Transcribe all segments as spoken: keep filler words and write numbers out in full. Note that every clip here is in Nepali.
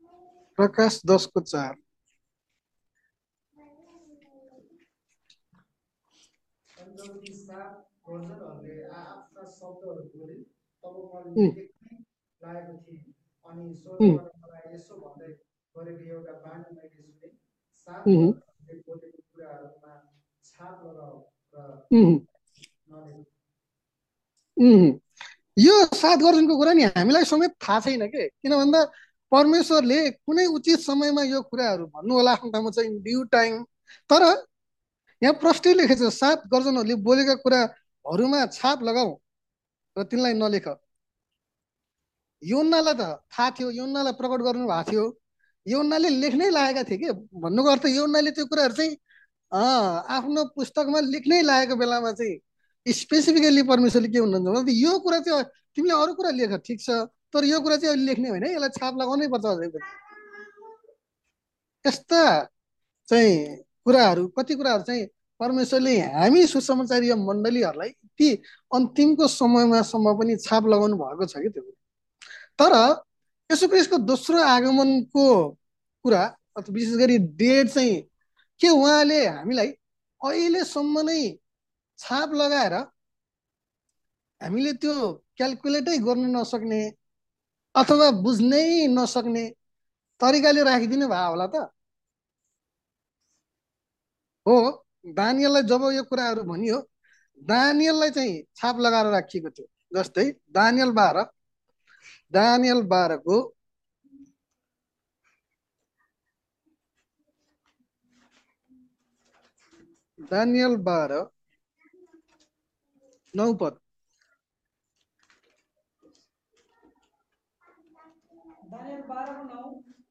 प्रकाश दसको चार। अनि जब ती सात गर्जनहरूले आफ्ना शब्दहरू बोले तब म उम्, लेख्नै लागेको थिएँ अनि उम्, स्वर्गबाट मलाई यसो भन्दै गरेको एउटा बानी मैले सुने सात उम्, गर्जनले बोलेको कुराहरूमा छाप लगाऊ र उम्, नलेख। उम्। यो सात गर्जनको कुरा नि हामीलाई समेत थाहा छैन के, किन भन्दा परमेश्वरले कुनै उचित समयमा यो कुराहरू भन्नु होला आफ्नो ठाउँमा चाहिँ ड्यू टाइम। तर यहाँ प्रष्टै लेखेको छ सात गर्जनहरूले बोलेका कुराहरूमा छाप लगाऊ र तिनलाई नलेख। योन्नालाई त थाहा थियो, योन्नालाई प्रकट गर्नु भएको थियो, योन्नाले लेख्नै लागेका थिए कि। भन्नुको अर्थ योन्नाले त्यो कुराहरू चाहिँ आफ्नो पुस्तकमा लेख्नै लागेको बेलामा चाहिँ स्पेसिफिकली परमेश्वरले के भन्नुहुन्छ भने यो कुरा चाहिँ तिमीले अरू कुरा लेख ठिक छ, तर यो कुरा चाहिँ अहिले लेख्ने होइन, यसलाई छाप लगाउनै पर्छ अझै पनि। यस्ता चाहिँ कुराहरू, कति कुराहरू चाहिँ परमेश्वरले हामी सुसमाचारीय मण्डलीहरूलाई ती अन्तिमको समयमासम्म पनि छाप लगाउनु भएको छ कि त्यो। तर यसो क्रिस्टको दोस्रो आगमनको कुरा अथवा विशेष गरी डेट चाहिँ के उहाँले हामीलाई अहिलेसम्म नै छाप लगाएर हामीले त्यो क्यालकुलेटै गर्न नसक्ने अथवा बुझ्नै नसक्ने तरिकाले राखिदिनु भयो होला त। हो, दानियललाई जब यो कुराहरू भनियो, दानियललाई चाहिँ छाप लगाएर राखिएको थियो। जस्तै दानियल बाह्र दानियल बाह्रको दानियल बाह्र नौ पद। दानियल बाह्रको नौ।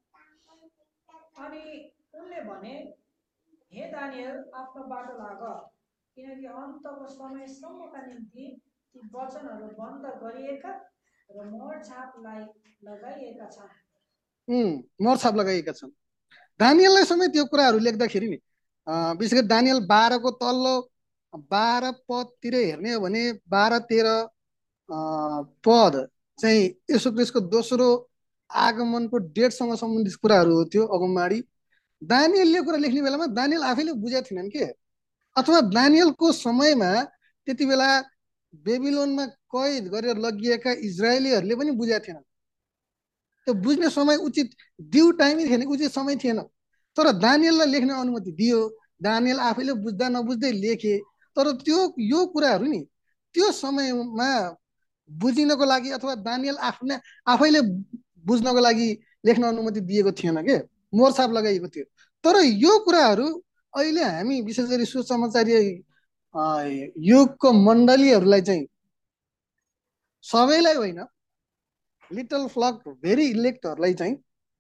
अनि उनले भने, हे दानियल आफ्नो बाटो लाग, किनकि अन्तको समयसम्मका निम्ति ती वचनहरू बन्द गरिएका र मोहर छापलाई लगाइएका छन्। उम्, मोहर छाप लगाइएका छन्। दानियललाई समेत यो कुराहरू लेख्दाखेरि नि विशेष गरी दानियल बाह्रको तल्लो बाह्र पदतिर हेर्ने हो भने बाह्र तेह्र पद चाहिँ यसो क्रिस्टको दोस्रो आगमनको डेटसँग सम्बन्धित कुराहरू हो त्यो अगमबाडी। दानियलले कुरा लेख्ने बेलामा दानियल आफैले बुझेका थिएनन् के, अथवा दानियलको समयमा त्यति बेला बेबिलोनमा कैद गरेर लगिएका इजरायलीहरूले पनि बुझेका थिएनन्। त्यो बुझ्ने समय उचित ड्यू टाइमै थिएन, उचित समय थिएन। तर दानियललाई लेख्ने अनुमति दियो, दानियल आफैले बुझ्दा नबुझ्दै लेखे। तर त्यो यो कुराहरू नि त्यो समयमा बुझिनको लागि अथवा दानियल आफ्नै आफैले बुझ्नको लागि लेख्न अनुमति दिएको थिएन के, मोरछाप लगाइएको थियो। तर यो कुराहरू अहिले हामी विशेष गरी सुसमाचारीय युगको मण्डलीहरूलाई चाहिँ, सबैलाई होइन, लिटल फ्लक भेरी इलेक्टहरूलाई चाहिँ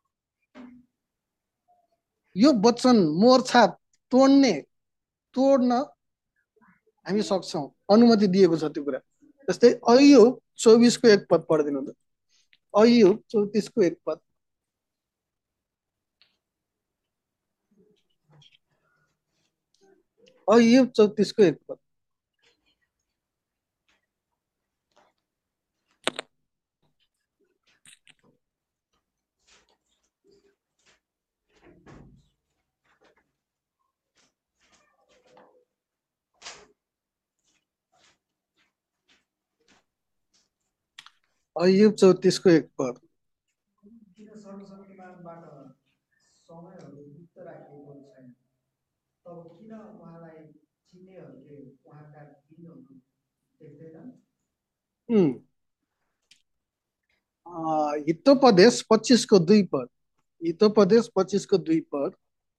यो वचन मोरछाप तोड्ने तोड्न हामी सक्छौँ, अनुमति दिएको छ त्यो कुरा। जस्तै अय्युब चौबिसको एक पद पढिदिनु त। अय्युब चौतिसको एक पद। अय्युब चौतिसको एक पद। अय्युब चौतिसको एक पद। किन सर्वशक्तिमानबाट समयहरू गुप्त राखिएको छैन, तब किन उहाँलाई चिन्नेहरूले उहाँका दिनहरू देख्दैनन्? हितोपदेश पच्चिसको दुई पद। हितोपदेश पच्चिसको दुई पद।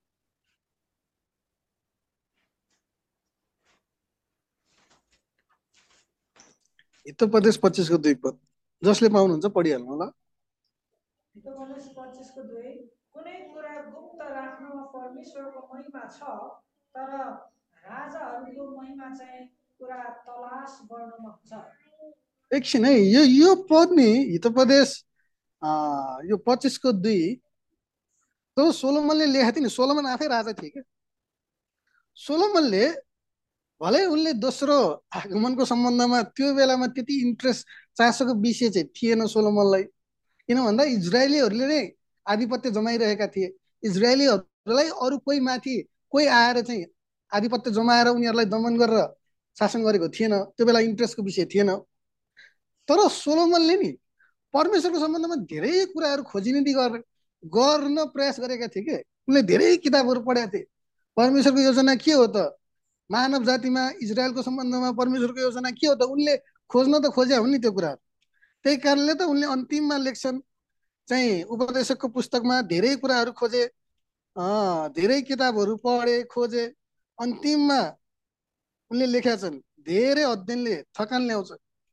हितोपदेश पच्चिसको दुई पद जसले पाउनुहुन्छ पढिहाल्नु होला। हितोपदेश पच्चिसको दुई। कुनै कुरा गुप्त राख्नुमा परमेश्वरको महिमा छ, तर राजाहरूको महिमा चाहिँ कुरा तलास गर्नुमा हुन्छ। एकछिन है, यो यो पद नि हितोपदेश यो पच्चिसको दुई तो सोलोमनले लेखेको थियो नि। सोलोमन आफै राजा थिए क्या। सोलोमनले भलै उनले दोस्रो आगमनको सम्बन्धमा त्यो बेलामा त्यति इन्ट्रेस्ट चासोको विषय चाहिँ थिएन सोलोमनलाई, किन भन्दा इजरायलीहरूले नै आधिपत्य जमाइरहेका थिए। इजरायलीहरूलाई अरू कोही माथि कोही आएर चाहिँ आधिपत्य जमाएर उनीहरूलाई दमन गरेर शासन गरेको थिएन। त्यो बेला इन्ट्रेस्टको विषय थिएन। तर सोलोमनले नि परमेश्वरको सम्बन्धमा धेरै कुराहरू खोजिनिति गर्ने गर्न प्रयास गरेका थिए के। उनले धेरै किताबहरू पढेका थिए। परमेश्वरको योजना के हो त, मानव जातिमा इजरायलको सम्बन्धमा परमेश्वरको योजना के हो त, उनले खोज्न त खोजे हुन् नि त्यो कुराहरू। त्यही कारणले त उनले अन्तिममा लेख्छन् चाहिँ उपदेशकको पुस्तकमा धेरै कुराहरू खोजे, धेरै किताबहरू पढे खोजे, अन्तिममा उनले लेखेका छन् धेरै अध्ययनले थकान ल्याउँछ।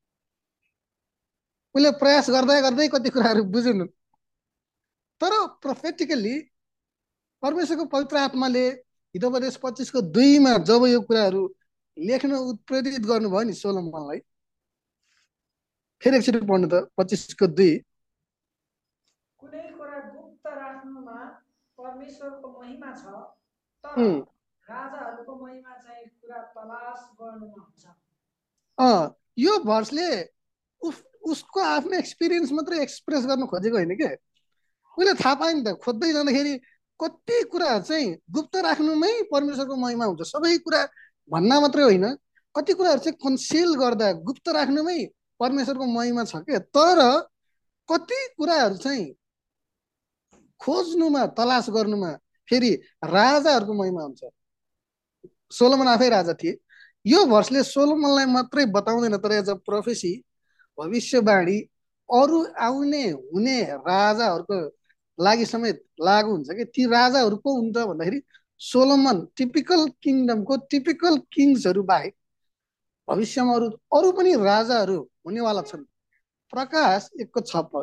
उनले प्रयास गर्दै गर्दै कति कुराहरू बुझ्नु। तर प्रोफेटिकली परमेश्वरको पवित्र आत्माले हितोपदेश पच्चिसको दुईमा जब यो कुराहरू लेख्न उत्प्रेरित गर्नुभयो नि सोलोमनलाई, फेरि एकचोटि पढ्नु त पच्चिसको दुई। कुनै कुरा गुप्त राख्नुमा परमेश्वरको महिमा छ, तर राजाहरूको महिमा चाहिँ कुरा तलास गर्नुमा हुन्छ। अँ यो भर्सले उस उसको आफ्नो एक्सपिरियन्स मात्रै एक्सप्रेस गर्न खोजेको होइन के। उसले थाहा पायो नि त, खोज्दै जाँदाखेरि कति कुरा चाहिँ गुप्त राख्नुमै परमेश्वरको महिमा हुन्छ। सबै कुरा भन्न मात्रै होइन, कति कुराहरू चाहिँ कन्सिल गर्दा गुप्त राख्नुमै परमेश्वरको महिमा छ के। तर कति कुराहरू चाहिँ खोज्नुमा तलास गर्नुमा फेरि राजाहरूको महिमा हुन्छ। सोलोमन आफै राजा थिए। यो भर्सले सोलोमनलाई मात्रै बताउँदैन, तर एज अ प्रोफेसी भविष्यवाणी अरू आउने हुने राजाहरूको लागि समेत लागु हुन्छ कि। ती राजाहरू को हुन्छ भन्दाखेरि सोलोमन टिपिकल किङडमको टिपिकल किङ्सहरू बाहेक भविष्यमा अरू अरू पनि राजाहरू हुनेवाला छन्। प्रकाश एकको छ पद।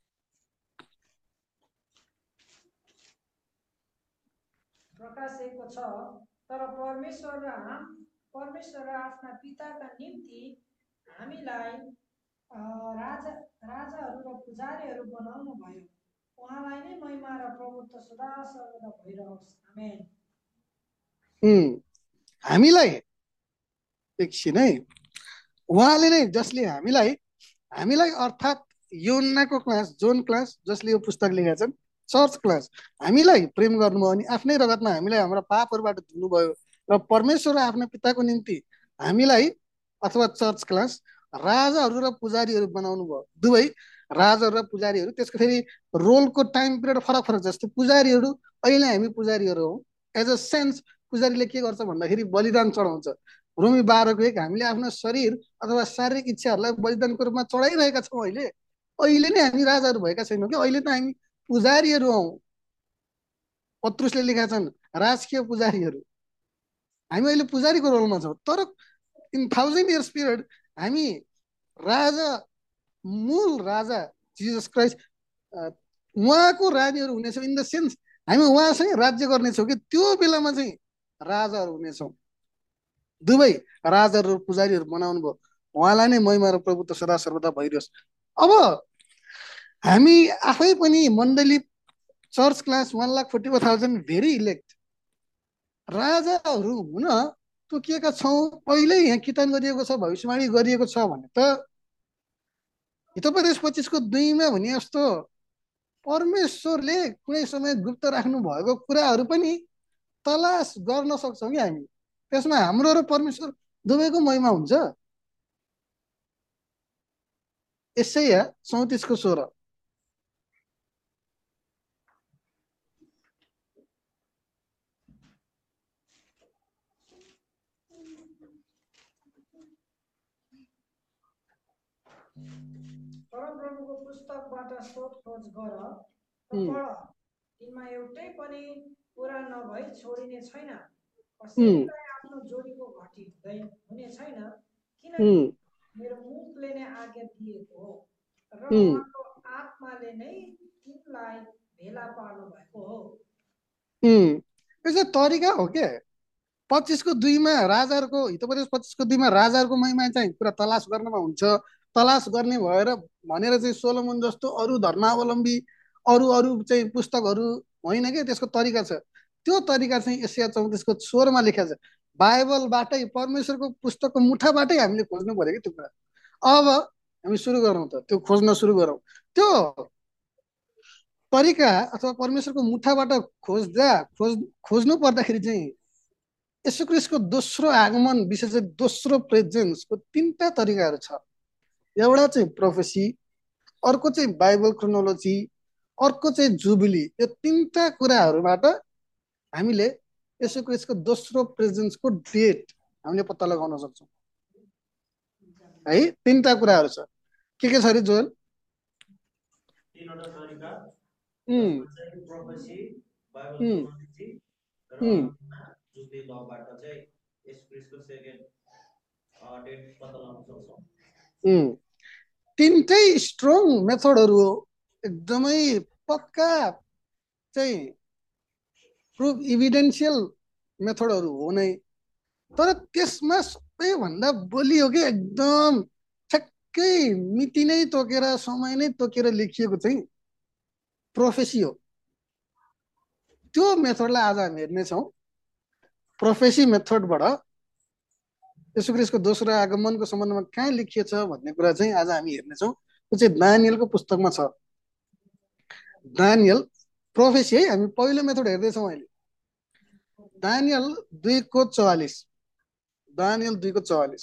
प्रकाश एकको छ, तर परमेश्वर र परमेश्वर र आफ्ना पिताका निम्ति हामीलाई राजा राजाहरू र पुजारीहरू बनाउनु भयो। उहाँलाई नै महिमा र प्रभुत्व सदा सर्वदा भइरहोस्। आमेन। हामीलाई एकछिन है, उहाँले नै जसले हामीलाई हामीलाई अर्थात् योन्नाको क्लास जोन क्लास जसले यो पुस्तक लेखेका छन्, चर्च क्लास हामीलाई प्रेम गर्नुभयो अनि आफ्नै रगतमा हामीलाई हाम्रा पापहरूबाट धुनुभयो र परमेश्वर र आफ्ना पिताको निम्ति हामीलाई अथवा चर्च क्लास राजाहरू र पुजारीहरू बनाउनु भयो। दुवै राजाहरू र पुजारीहरू, त्यसको फेरि रोलको टाइम पिरियड फरक फरक। जस्तै पुजारीहरू अहिले हामी पुजारीहरू हौँ। एज अ सेन्स पुजारीले के गर्छ भन्दाखेरि बलिदान चढाउँछ। रोमी बाह्रको एक, हामीले आफ्नो शरीर अथवा शारीरिक इच्छाहरूलाई बलिदानको रूपमा चढाइरहेका छौँ। अहिले अहिले नै हामी राजाहरू भएका छैनौँ कि, अहिले त हामी पुजारीहरू हौँ। पत्रुसले लेखेका छन् राजकीय पुजारीहरू। हामी अहिले पुजारीको रोलमा छौँ। तर इन थाउजन्ड इयर्स पिरियड हामी राजा, मूल राजा जिजस क्राइस्ट उहाँको रानीहरू हुनेछौँ। इन द सेन्स हामी उहाँसँगै राज्य गर्नेछौँ कि त्यो बेलामा चाहिँ राजाहरू हुनेछौँ। दुवै राजाहरू र पुजारीहरू बनाउनु भयो। उहाँलाई नै महिमा र प्रभुत्व सदा सर्वदा भइरहोस्। अब हामी आफै पनि मण्डली church class one lakh forty four thousand very elect राजाहरू हुन तोकिएका छौँ। पहिल्यै यहाँ किताब गरिएको छ, भविष्यवाणी गरिएको छ भने त हितोपदेश पच्चिसको दुईमा भने जस्तो परमेश्वरले कुनै समय गुप्त राख्नु भएको कुराहरू पनि तलास गर्न सक्छौँ कि हामी। त्यसमा हाम्रो र परमेश्वर दुवैको महिमा हुन्छ। यसैया चौतिसको सोह्र। परमप्रभुको पुस्तकबाट सोधखोज गर र पढ, तिनमा एउटै पनि कुरा नभई छोडिने छैन। कसैलाई आफ्नो जोडीको घटी हुँदै हुने छैन, किनकि मेरो मुखले नै आज्ञा दिएको हो र उहाँको आत्माले नै तिनलाई भेला पार्नु भएको हो। यो चाहिँ तरिका हो के। पच्चिसको दुईमा राजाहरूको हितोपदेश पच्चिसको दुईमा राजाहरूको महिमा चाहिँ पुरा तलास गर्नमा हुन्छ। तलास गर्ने भएर भनेर चाहिँ सोलोमन जस्तो अरू धर्मावलम्बी अरू अरू चाहिँ पुस्तकहरू होइन कि, त्यसको तरिका छ। त्यो तरिका चाहिँ एशिया चौतिसको सोह्रमा लेखेको छ। बाइबलबाटै परमेश्वरको पुस्तकको मुठाबाटै हामीले खोज्नु पर्यो कि त्यो कुरा। अब हामी सुरु गरौँ त, त्यो खोज्न सुरु गरौँ। त्यो तरिका अथवा परमेश्वरको मुठाबाट खोज्दा खोज खोज्नु पर्दाखेरि चाहिँ यसु ख्रीष्टको दोस्रो आगमन विशेष गरी दोस्रो प्रेजेन्सको तीनटा तरिकाहरू छ। एउटा चाहिँ प्रोफेसी, अर्को चाहिँ बाइबल क्रोनोलोजी, अर्को चाहिँ जुबिली। यो तीनटा कुराहरूबाट हामीले यसु ख्रीष्टको दोस्रो प्रेजेन्सको डेट हामीले पत्ता लगाउन सक्छौँ है। तीनटा कुराहरू छ। के के छ अरे जोएल? तीनवटा तरिका उम्, चाहिँ प्रोफेसी, बाइबल उम्, क्रोनोलोजी र उम्, जुबिली लबाट चाहिँ यस क्रिस्टको सेकेन्ड डेट पत्ता लगाउन सक्छौँ। उम्। तीनटै स्ट्रङ मेथडहरू हो, एकदमै पक्का चाहिँ प्रुफ इभिडेन्सियल मेथडहरू हो नै। तर त्यसमा सबैभन्दा बलियो के एकदम ठ्याक्कै मिति नै तोकेर समय नै तोकेर लेखिएको चाहिँ प्रोफेसी हो। त्यो मेथडलाई आज हामी हेर्नेछौँ। प्रोफेसी मेथडबाट यसु ख्रीष्टको दोस्रो आगमनको सम्बन्धमा कहाँ लेखिएको छ भन्ने कुरा चाहिँ आज हामी हेर्नेछौँ। त्यो चाहिँ दानियलको पुस्तकमा छ। दानियल प्रोफेसी है। हामी पहिलो मेथड हेर्दैछौँ अहिले। दानियल दुईको चौवालिस। दानियल दुईको चौवालिस।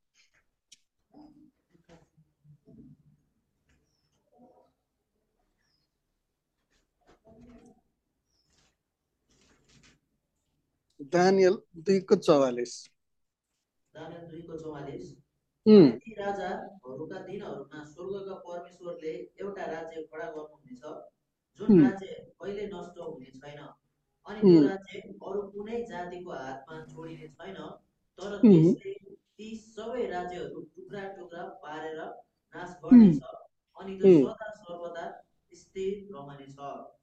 दानियल दुईको चौवालिस। दानियल दुईको चौवालिस। उम्, ती राजाहरूका दिनहरूमा स्वर्गका परमेश्वरले एउटा राज्य खडा गर्नुहुनेछ जुन उम्, राज्य कहिले नष्ट हुने छैन अनि त्यो उम्, राज्य अरू कुनै जातिको हातमा छोडिने छैन। तर उम्, त्यसले ती सबै राज्यहरू टुक्रा टुक्रा पारेर नाश उम्, गर्नेछ अनि त्यो उम्। सदा सर्वदा स्थिर रहनेछ।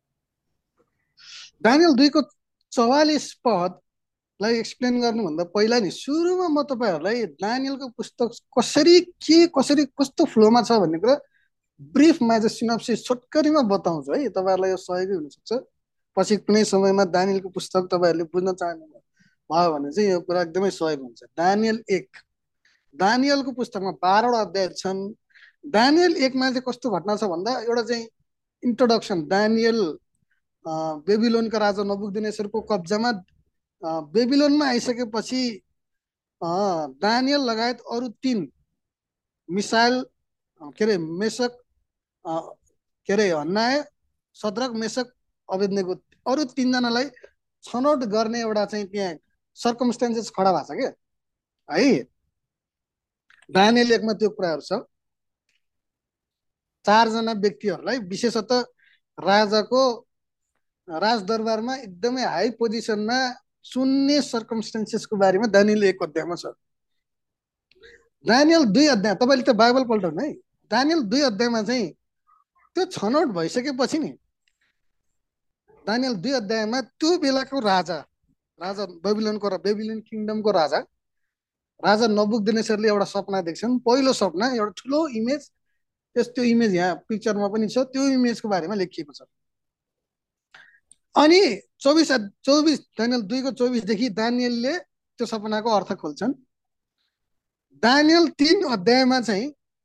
दानियल दुईको चौवालिस पदलाई एक्सप्लेन गर्नुभन्दा पहिला नि सुरुमा म तपाईँहरूलाई दानियलको पुस्तक कसरी के कसरी कस्तो फ्लोमा छ भन्ने कुरा ब्रिफमा चाहिँ सिनप्सिस छोटकरीमा बताउँछु है। तपाईँहरूलाई यो सहयोगी हुनसक्छ। पछि कुनै समयमा दानियलको पुस्तक तपाईँहरूले बुझ्न चाहनु भयो भने चाहिँ यो कुरा एकदमै सहयोग हुन्छ। दानियल एक, दानियलको पुस्तकमा बाह्रवटा अध्याय छन्। दानियल एकमा चाहिँ कस्तो घटना छ भन्दा एउटा चाहिँ इन्ट्रोडक्सन। दानियल बेबिलोनका राजा नबुकदनेस्सरको कब्जामा बेबिलोनमा आइसकेपछि दानियल लगायत अरू तीन मिसाइल के अरे मेसक के अरे हन्नाय सद्रक मेसक अबेदनेगो अरू तीनजनालाई छनौट गर्ने एउटा चाहिँ त्यहाँ सर्कमस्टेन्सेस खडा भएको छ क्या है। दानियल एकमा त्यो कुराहरू छ। चारजना व्यक्तिहरूलाई विशेषतः राजाको राजदरबारमा एकदमै हाई पोजिसनमा सुन्ने सर्कमस्टेन्सेसको बारेमा दानियल एक अध्यायमा छ। दानियल दुई अध्याय तपाईँले त बाइबल पल्टाउनु है। दानियल दुई अध्यायमा चाहिँ त्यो छनौट भइसकेपछि नि दानियल दुई अध्यायमा त्यो बेलाको राजा राजा बेबिलोनको बेबिलोन किङडमको राजा राजा नबुकदनेस्सरले एउटा सपना देख्छन्। पहिलो सपना एउटा ठुलो इमेज, त्यस त्यो इमेज यहाँ पिक्चरमा पनि छ। त्यो इमेजको बारेमा लेखिएको छ। अनि चौबिस चौबिस दानियल दुईको चौबिसदेखि दानियलले त्यो सपनाको अर्थ खोल्छन्। दानियल तीन अध्यायमा चाहिँ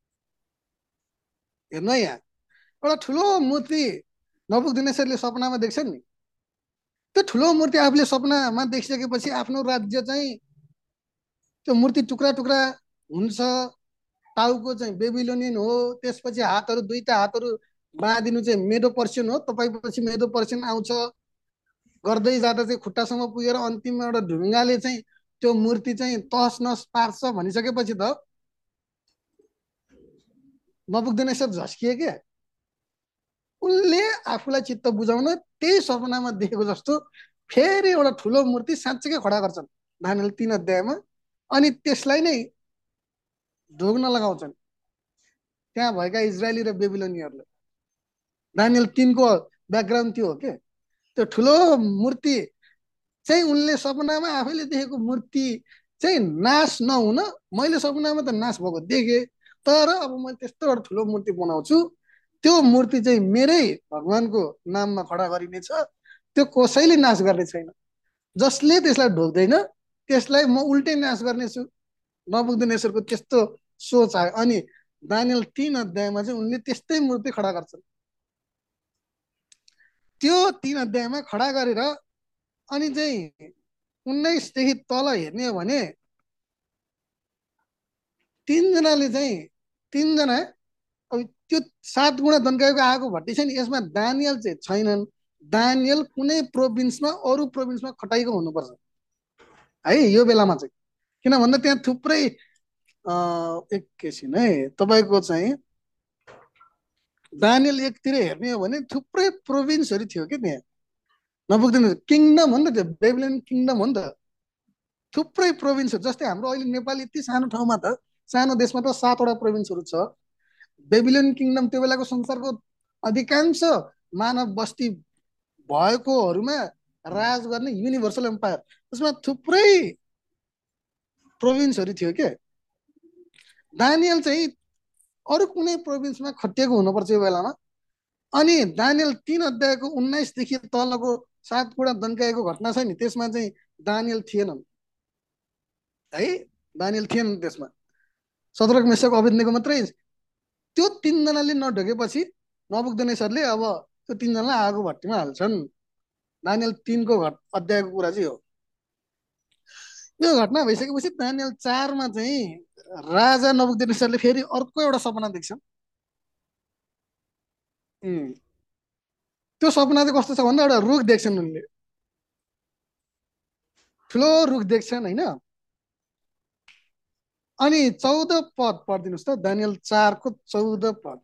हेर्नु है, यहाँ एउटा ठुलो मूर्ति नबुकदनेस्सरले सपनामा देख्छन् नि। त्यो ठुलो मूर्ति आफूले सपनामा देखिसकेपछि आफ्नो राज्य चाहिँ त्यो मूर्ति टुक्रा टुक्रा हुन्छ। टाउको चाहिँ बेबिलोनियन हो। त्यसपछि हातहरू दुईटा हातहरू बाँधिनु चाहिँ मेडो पर्सियन हो। तपाईँपछि मेडो पर्सियन आउँछ। गर्दै जाँदा चाहिँ खुट्टासम्म पुगेर अन्तिममा एउटा ढुङ्गाले चाहिँ त्यो मूर्ति चाहिँ तहस नहस पार्छ भनिसकेपछि त नबुकदनेस्सर झस्किए क्या। उनले आफूलाई चित्त बुझाउन त्यही सपनामा देखेको जस्तो फेरि एउटा ठुलो मूर्ति साँच्चैकै खडा गर्छन् दानियल तीन अध्यायमा। अनि त्यसलाई नै ढोग्न लगाउँछन् त्यहाँ भएका इजरायली र बेबिलोनियरले। दानियल तीनको ब्याकग्राउन्ड त्यो हो के। त्यो ठुलो मूर्ति चाहिँ उनले सपनामा आफैले देखेको मूर्ति चाहिँ नाश नहुन, मैले सपनामा त नाश भएको देखेँ, तर अब मैले त्यस्तो एउटा ठुलो मूर्ति बनाउँछु। त्यो मूर्ति चाहिँ मेरै भगवानको नाममा खडा गरिनेछ। त्यो कसैले नाश गर्ने छैन। जसले त्यसलाई ढोक्दैन त्यसलाई म उल्टै नाश गर्नेछु। नबुकदनेस्सरको त्यस्तो सोच आयो। अनि दानियल तीन अध्यायमा चाहिँ उनले त्यस्तै मूर्ति खडा गर्छन्। त्यो तीन अध्यायमा खडा गरेर अनि चाहिँ उन्नाइसदेखि तल हेर्ने हो भने तिनजनाले चाहिँ तिनजना अब त्यो सात गुणा दन्काएको आगो भट्टी छ नि यसमा दानियल चाहिँ छैनन्। दानियल कुनै प्रोभिन्समा अरू प्रोभिन्समा खटाइएको हुनुपर्छ है यो बेलामा चाहिँ, किन भन्दा त्यहाँ थुप्रै एकैछिन है तपाईँको चाहिँ दानियल एकतिर हेर्ने हो भने थुप्रै प्रोभिन्सहरू थियो कि त्यहाँ नपुग्दैन किङडम हो नि त त्यो बेबिलोन किङडम हो नि त थुप्रै प्रोभिन्सहरू जस्तै हाम्रो अहिले नेपाल यति सानो ठाउँमा त सानो देशमा त सातवटा प्रोभिन्सहरू छ। बेबिलोन किङडम त्यो बेलाको संसारको अधिकांश मानव बस्ती भएकोहरूमा राज गर्ने युनिभर्सल एम्पायर त्यसमा थुप्रै प्रोभिन्सहरू थियो के। दानियल चाहिँ अरू कुनै प्रोभिन्समा खटिएको हुनुपर्छ यो बेलामा। अनि दानियल तीन अध्यायको उन्नाइसदेखि तलको सात गुणा दन्काएको घटना छ नि त्यसमा चाहिँ दानियल थिएनन् है दानियल थिएनन् त्यसमा सदरक मेसक अबेदनेगो मात्रै। त्यो तिनजनाले नढोकेपछि नबुकदनेस्सरले अब त्यो तिनजनालाई आगो भट्टीमा हाल्छन्। दानियल तीनको घट अध्यायको कुरा चाहिँ हो। यो घटना भइसकेपछि दानियल चारमा चाहिँ राजा नबुकदनेस्सरले फेरि अर्को एउटा सपना देख्छन्। त्यो सपना चाहिँ कस्तो छ भन्दा एउटा रुख देख्छन् उनले ठुलो रुख देख्छन् होइन। अनि चौध पद पढिदिनुहोस् त दानियल चारको चौध पद।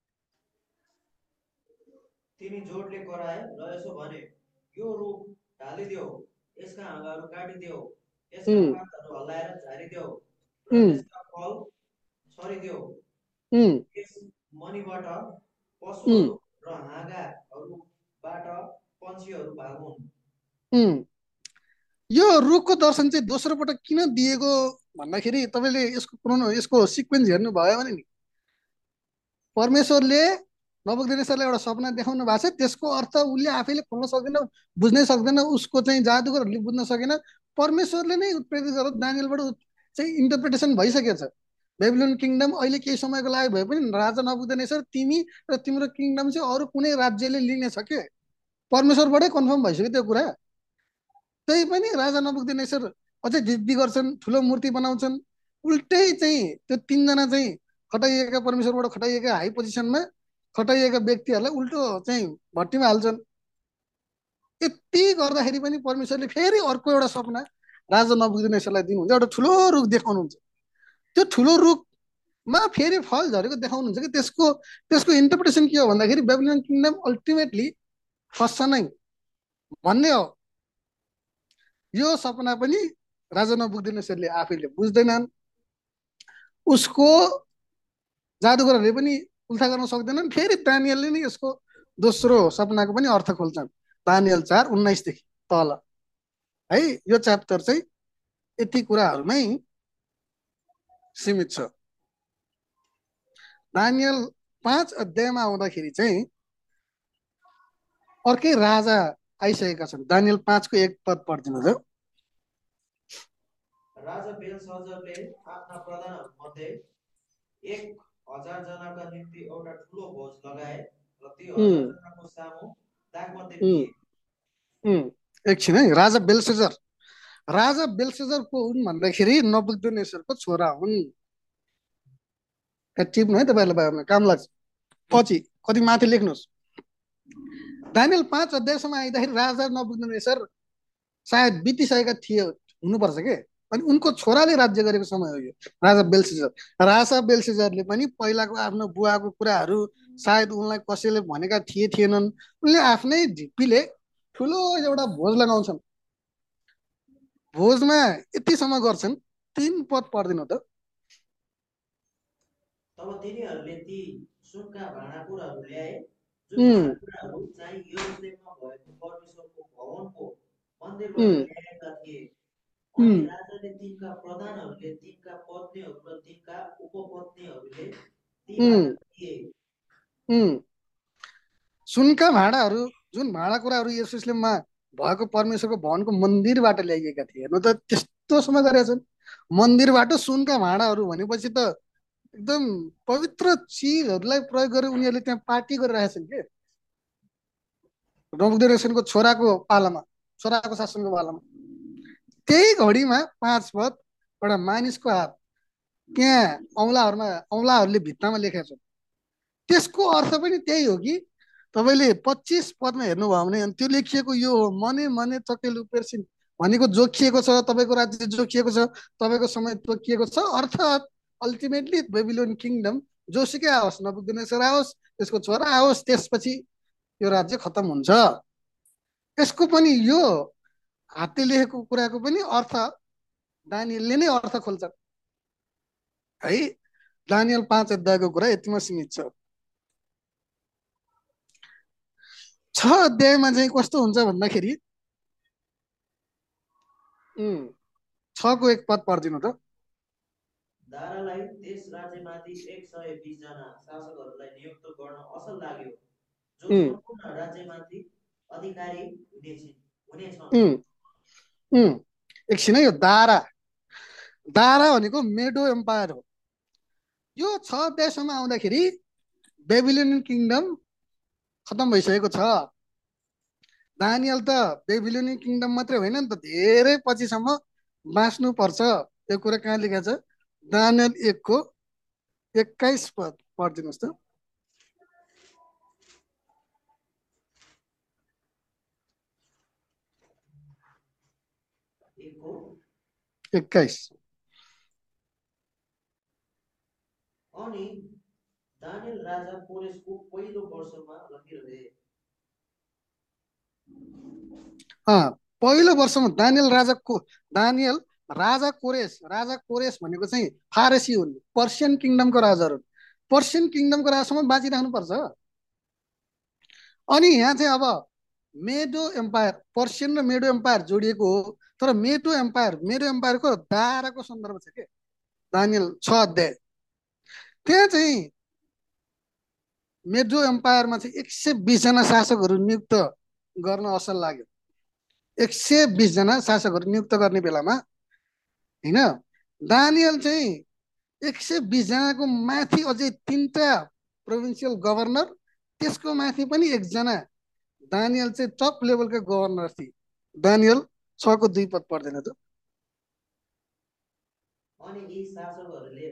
तिनी जोडले कराए र यसो भने यो रुख ढालिदेऊ यसका हाँगाहरू काटिदेऊ यसका पातहरू हल्लाएर झारिदेऊ र यसका फल छरिदेऊ यस मनीबाट पशुहरू र हाँगाहरूबाट पन्छीहरू भागुन्। यो रुखको दर्शन चाहिँ दोस्रो पटक किन दिएको भन्दाखेरि तपाईँले यसको पुरानो यसको सिक्वेन्स हेर्नुभयो भने नि परमेश्वरले नबुकदनेस्सरलाई एउटा सपना देखाउनु भएको छ त्यसको अर्थ उसले आफैले खोल्न सक्दैन बुझ्नै सक्दैन उसको चाहिँ जादुगरहरूले बुझ्न सकेन परमेश्वरले नै उत्प्रेरित गरेर दानियलबाट चाहिँ इन्टरप्रिटेसन भइसकेको छ। बेबिलोन किङडम अहिले केही समयको लागि भए पनि राजा नबुकदनेस्सर तिमी र तिम्रो किङडम चाहिँ अरू कुनै राज्यले लिनेछ के परमेश्वरबाटै कन्फर्म भइसक्यो त्यो कुरा। त्यही पनि राजा नबुकदनेस्सर अझै जिद्दी गर्छन् ठुलो मूर्ति बनाउँछन् उल्टै चाहिँ त्यो तिनजना चाहिँ खटाइएका परमेश्वरबाट खटाइएका हाई पोजिसनमा खटाइएका व्यक्तिहरूलाई उल्टो चाहिँ भट्टीमा हाल्छन्। यति गर्दाखेरि पनि परमेश्वरले फेरि अर्को एउटा सपना राजा नबुकदनेस्सरलाई दिनुहुन्छ एउटा ठुलो रुख देखाउनुहुन्छ। त्यो ठुलो रुखमा फेरि फल झरेको देखाउनुहुन्छ कि त्यसको त्यसको इन्टरप्रिटेसन के हो भन्दाखेरि बेबिलोन किङडम अल्टिमेटली फस्छ नै भन्ने हो। यो सपना पनि राजा नबुकदनेस्सरले आफैले बुझ्दैनन् उसको जादुगरहरूले पनि उल्था गर्न सक्दैनन्। फेरि दानियलले नै यसको दोस्रो सपनाको पनि अर्थ खोल्छन् दानियल चार उन्नाइसदेखि तल है। यो च्याप्टर चाहिँ यति कुराहरूमै सीमित छ। दानियल पाँच अध्यायमा आउँदाखेरि चाहिँ अर्कै राजा आइसकेका छन्। दानियल पाँचको एक पद पढिदिनुहोस्। राजा बेलशजरले आफ्ना प्रधानहरूमध्ये एक हजार जनाका निम्ति एउटा ठुलो भोज लगाए र ती हजार जनाको सामु दागमध्ये दिए। एकछिन है राजा बेलशजर राजा बेलशजर को हुन् भन्दाखेरि नबुकदनेस्सरको छोरा हुन्। टिप्नु है तपाईँहरूलाई काम लाग्छ पछि कति माथि लेख्नुहोस्। दानियल पाँच अध्यायसम्म आइदाखेरि राजा नबुकदनेस्सर सायद बितिसकेका थिए हुनुपर्छ के अनि उनको छोराले राज्य गरेको समय हो यो राजा बेलशजर। राजा बेलशजरले पनि पहिलाको आफ्नो बुवाको कुराहरू सायद उनलाई कसैले भनेका थिए थिएनन्। उनले आफ्नै ढिप्पीले ठुलो एउटा भोज लगाउँछन्। भोजमा यतिसम्म गर्छन् तीन पद पढ्दिनु त। तब तिनीहरूले ती सुनका भाँडाकुँडाहरू ल्याए जुन भाँडाकुँडाहरू चाहिँ यरुशलेममा भएको परमेश्वरको भवनको मन्दिरबाट ल्याएका थिए। अनि राजाले तिनका प्रधानहरूले तिनका पत्नीहरू र तिनका उपपत्नीहरूले ती दिए। सुनका भाँडाहरू जुन भाँडाकुँडाहरू यरुशलेममा भएको परमेश्वरको भवनको मन्दिरबाट ल्याइएका थिए। हेर्नु त त्यस्तोसम्म गरेका छन्। मन्दिरबाट सुनका भाँडाहरू भनेपछि त एकदम पवित्र चिजहरूलाई प्रयोग गरेर उनीहरूले त्यहाँ पार्टी गरिरहेका छन् के नबुकदनेस्सरको छोराको पालामा, छोराको शासनको पालामा। त्यही घडीमा पाँच पद एउटा मानिसको हात त्यहाँ औँलाहरूमा औँलाहरूले भित्तामा लेखेको छ। त्यसको अर्थ पनि त्यही हो कि तपाईँले पच्चिस पदमा हेर्नुभयो भने त्यो लेखिएको यो हो, मने मने चकेलु पेर्सिन भनेको जोखिएको छ, तपाईँको राज्य जोखिएको छ, तपाईँको समय तोकिएको छ। अर्थात् अल्टिमेटली बेबिलोन किङडम जोसुकै आओस्, नबुकदनेस्सर आओस्, त्यसको छोरा आओस्, त्यसपछि यो राज्य खत्तम हुन्छ। यसको पनि यो हातले लेखेको कुराको पनि अर्थ दानियलले नै अर्थ खोल्छ है। दानियल पाँच अध्यायको कुरा यतिमा सीमित छ। छ अध्यायमा चाहिँ कस्तो हुन्छ भन्दाखेरि छको एक पद पढिदिनु त। दारालाई त्यस राज्यमाथि एक सय बिस जना शासकहरूलाई नियुक्त गर्न असल लाग्यो, जो सम्पूर्ण राज्यमाथि अधिकारी हुनेछन् हुनेछन्। एकछिन है, यो दारा दारा भनेको मेडो एम्पायर हो। यो छ अध्यायसम्म आउँदाखेरि बेबिलोनियन किङडम खत्तम भइसकेको छ। दानियल त बेबिलोनियन किङडम मात्रै होइन नि त, धेरै पछिसम्म बाँच्नु पर्छ। यो कुरा कहाँ लेखेको छ? दानियल एकको एक्काइस पद पढिदिनुहोस् त। एक्काइस। अनि दानियल राजा कोरेसको पहिलो वर्षमा रहिरहे। पहिलो वर्षमा दानियल राजाको दानियल राजा कोरेस राजा कोरेस भनेको चाहिँ फारसी हुन्, पर्सियन किङडमको राजाहरू। पर्सियन किङडमको राजासम्म बाँचिराख्नुपर्छ। अनि यहाँ चाहिँ अब मेडो एम्पायर, पर्सियन र मेडो एम्पायर जोडिएको हो। तर मेडो एम्पायर मेडो एम्पायरको दाराको सन्दर्भ छ के दानियल छ अध्याय। त्यहाँ चाहिँ मेडो एम्पायरमा चाहिँ एक सय बिसजना शासकहरू नियुक्त गर्न असल लाग्यो। एक सय बिसजना शासकहरू नियुक्त गर्ने बेलामा होइन, दानियल चाहिँ एक सय बिसजनाको माथि अझै तिनवटा प्रोभिन्सियल गभर्नर, त्यसको माथि पनि एकजना दानियल चाहिँ टप लेभलका गभर्नर थिए। दानियल छको दुई पद पढ्दैन त। अनि यी शासकहरूले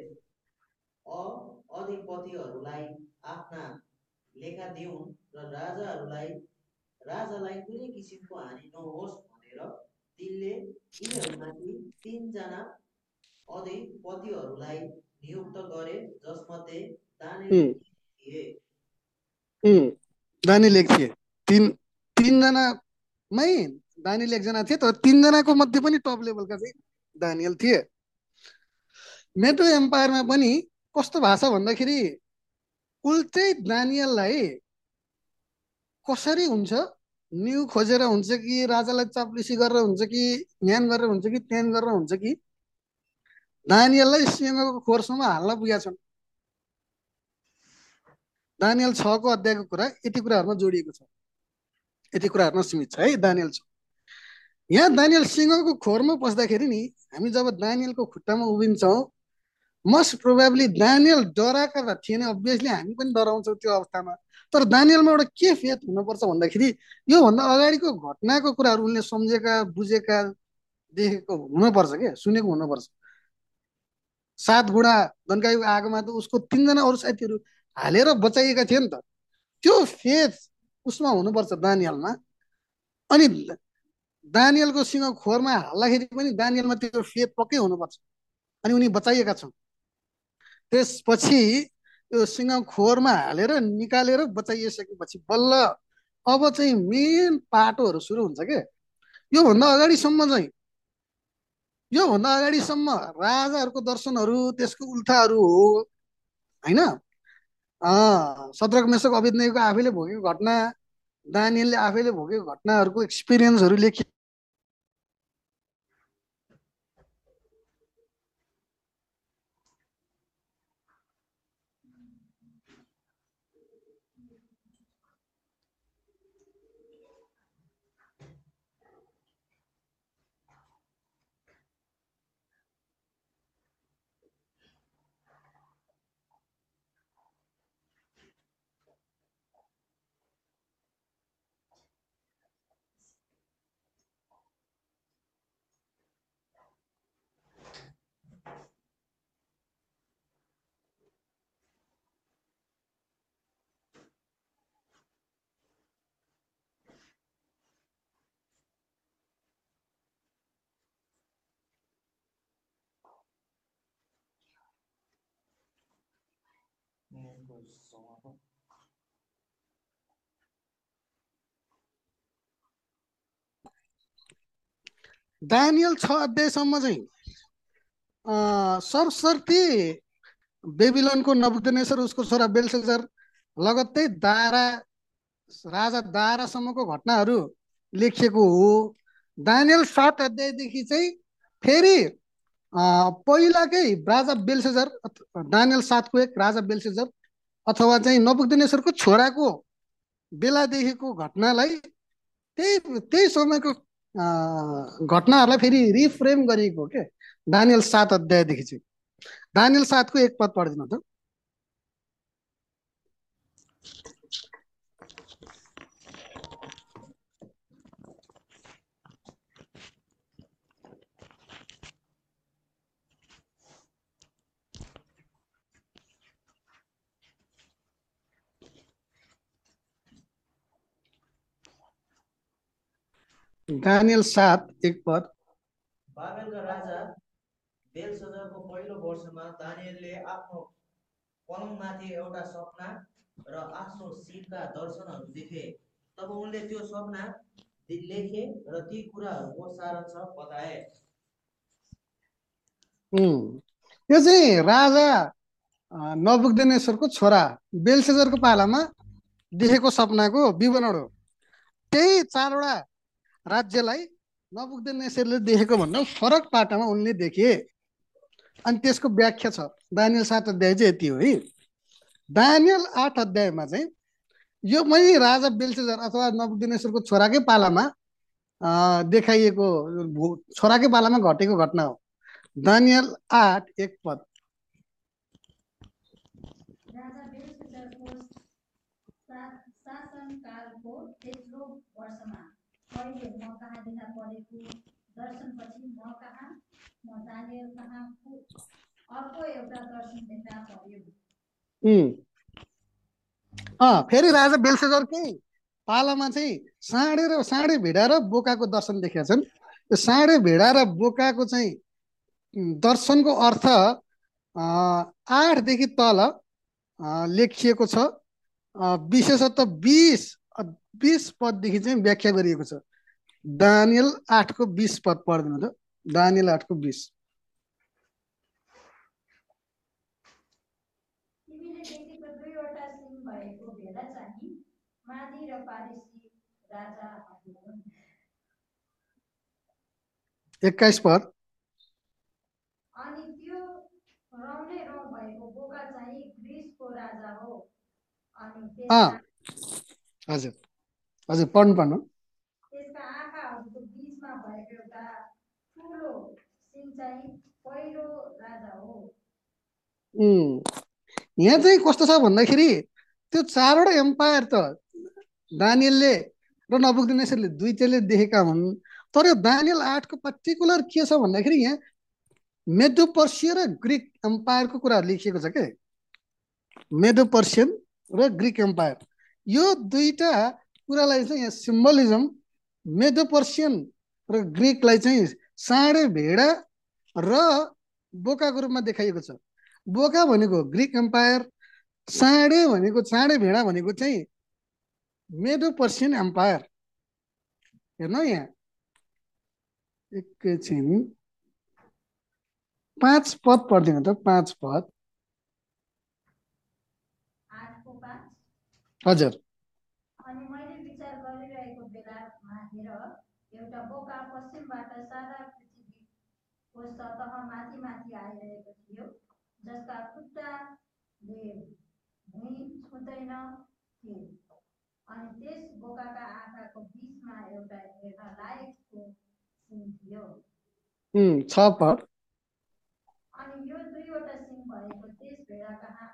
अधिपतिहरूलाई आफ्ना लेखा दिउन् र राजाहरूलाई राजालाई कुनै किसिमको हानि नहोस् भनेर तिनले यिनीहरूमाथि तीनजना अधिपतिहरूलाई नियुक्त गरे, जसमध्ये दानियल थिए। दानियल एक थिए। तीन तीनजनामै दानियल एकजना थिए, तर तीनजनाको मध्ये पनि टप लेभलका चाहिँ दानियल थिए। मेडो एम्पायरमा पनि कस्तो भाषा भन्दाखेरि उल्टै दानियललाई कसरी हुन्छ, न्यु खोजेर हुन्छ कि राजालाई चाप्लुसी गरेर हुन्छ कि ज्ञान गरेर हुन्छ कि त्यान गरेर हुन्छ कि दानियललाई सिंहको खोरसम्म हाल्न पुगेका छन्। दानियल छको अध्यायको कुरा यति कुराहरूमा जोडिएको छ, यति कुराहरूमा सीमित छ है दानियल छ। यहाँ दानियल सिंहको खोरमा पस्दाखेरि नि हामी जब दानियलको खुट्टामा उभिन्छौँ, मोस्ट प्रोबेबली दानियल डराएका त थिएन, अभियसली हामी पनि डराउँछौँ त्यो अवस्थामा। तर दानियलमा एउटा के फेथ हुनुपर्छ भन्दाखेरि योभन्दा अगाडिको घटनाको कुराहरू उनले सम्झेका, बुझेका, देखेको हुनुपर्छ क्या, सुनेको हुनुपर्छ। सात गुणा दन्काइको आगोमा त उसको तीनजना अरू साथीहरू हालेर बचाइएका थिए नि त। त्यो फेथ उसमा हुनुपर्छ दानियलमा। अनि दानियलको सिंह खोरमा हाल्दाखेरि पनि दानियलमा त्यो फेथ पक्कै हुनुपर्छ। अनि उनी बचाइएका छन्। त्यसपछि यो सिंह खोरमा हालेर निकालेर बचाइसकेपछि बल्ल अब चाहिँ मेन पाटोहरू सुरु हुन्छ के। योभन्दा अगाडिसम्म चाहिँ योभन्दा अगाडिसम्म राजाहरूको दर्शनहरू, त्यसको उल्थाहरू हो होइन। सद्रक मेसक अबेदनेगोको आफैले भोगेको घटना, दानियलले आफैले भोगेको घटनाहरूको एक्सपिरियन्सहरू लेखि दानियल छ अध्यायसम्म चाहिँ सरसर्ती बेबिलोनको नबुकदनेस्सर उसको छोरा बेलशेजर लगत्तै दारा राजा दारासम्मको घटनाहरू लेखिएको हो। दानियल सात अध्यायदेखि चाहिँ फेरि पहिलाकै राजा बेलशेजर दानियल सातको एक राजा बेलशेजर अथवा चाहिँ नबुकदनेस्सरको छोराको बेलादेखिको घटनालाई त्यही त्यही समयको घटनाहरूलाई फेरि रिफ्रेम गरिएको के दानियल सात अध्यायदेखि चाहिँ। दानियल सातको एक पद पढिदिनु त। दानियल सात एक पद। बाबेलका राजा बेलशजरको पहिलो वर्षमा दानियलले आफ्नो पलङमाथि एउटा सपना र आफ्नो शिरका दर्शनहरू देखे। तब उनले त्यो सपना लेखे र ती कुराहरूको सारांश बताए। यो चाहिँ राजा नबुकदनेस्सरको छोरा बेलशेजरको पालामा देखेको सपनाको विवरण हो। त्यही चारवटा राज्यलाई नबुकदनेस्सरले देखेको भन्दा फरक पाटामा उनले देखे अनि त्यसको व्याख्या छ। दानियल सात अध्याय चाहिँ यति हो है। दानियल आठ अध्यायमा चाहिँ यो मै राजा बेलशेजर अथवा नबुकदनेस्सरको छोराकै पालामा देखाइएको छोराकै पालामा घटेको घटना हो। दानियल आठ एक पद। राजा बेलशेजरको शासनकालको तेस्रो वर्षमा पहिले म कहाँ देखा परेको दर्शनपछि म कहाँ म दानियल कहाँ अर्को एउटा दर्शन देखा पर्यो। फेरि राजा बेलशेजरकै पालामा चाहिँ साँडे र साँडे भेडा र बोकाको दर्शन देखेका छन्। त्यो साँडे भेडा र बोकाको चाहिँ दर्शनको अर्थ आठदेखि तल लेखिएको छ। विशेषतः बिस बिस पददेखि चाहिँ व्याख्या गरिएको छ। दानियल आठको बिस पद पढ्दिनु त। दानियल आठको बिस। तिमीले देखेको दुईवटा सिंह भएको भेडा चाहिँ मादी र पारसी राजाहरू हुन्। एक्काइस पद। अनि त्यो रौने रौँ भएको बोका चाहिँ ग्रीसको राजा हो। अनि हजुर हजुर पढ्नु पर्नु। त्यसका आँखाहरूको बीचमा भएको एउटा ठुलो सिंह चाहिँ पहिलो राजा हो। यहाँ चाहिँ कस्तो छ भन्दाखेरि त्यो चारवटा एम्पायर त दानियलले र नबुकदनेस्सरले दुईटैले देखेका हुन्। तर यो दानियल आठको पर्टिकुलर के छ भन्दाखेरि यहाँ मेडो पर्सिया र ग्रिक एम्पायरको कुराहरू लेखिएको छ के। मेडो पर्सियन र ग्रिक एम्पायर यो दुईटा कुरालाई चाहिँ यहाँ सिम्बलिजम मेडो पर्सियन र ग्रिकलाई चाहिँ साँडे भेडा र बोकाको रूपमा देखाइएको छ। बोका भनेको ग्रिक एम्पायर, साँडे भनेको साँडे भेडा भनेको चाहिँ मेडो पर्सियन एम्पायर। हेर्नु यहाँ एकैछिन पाँच पद पढ्दिनु त। पाँच पद। हजुर। अनि मैले विचार गरिरहेको बेलामा हेर एउटा बोका पश्चिमबाट सारा पृथ्वीको सतह माथि माथि आइरहेको थियो, जसका खुट्टाले भुइँ छुँदैन थिए। अनि त्यस बोकाका आँखाको बीचमा एउटा हेर्न लायकको सिंह थियो। छ पद। अनि यो दुईवटा सिंह भएको त्यस भेडा कहाँ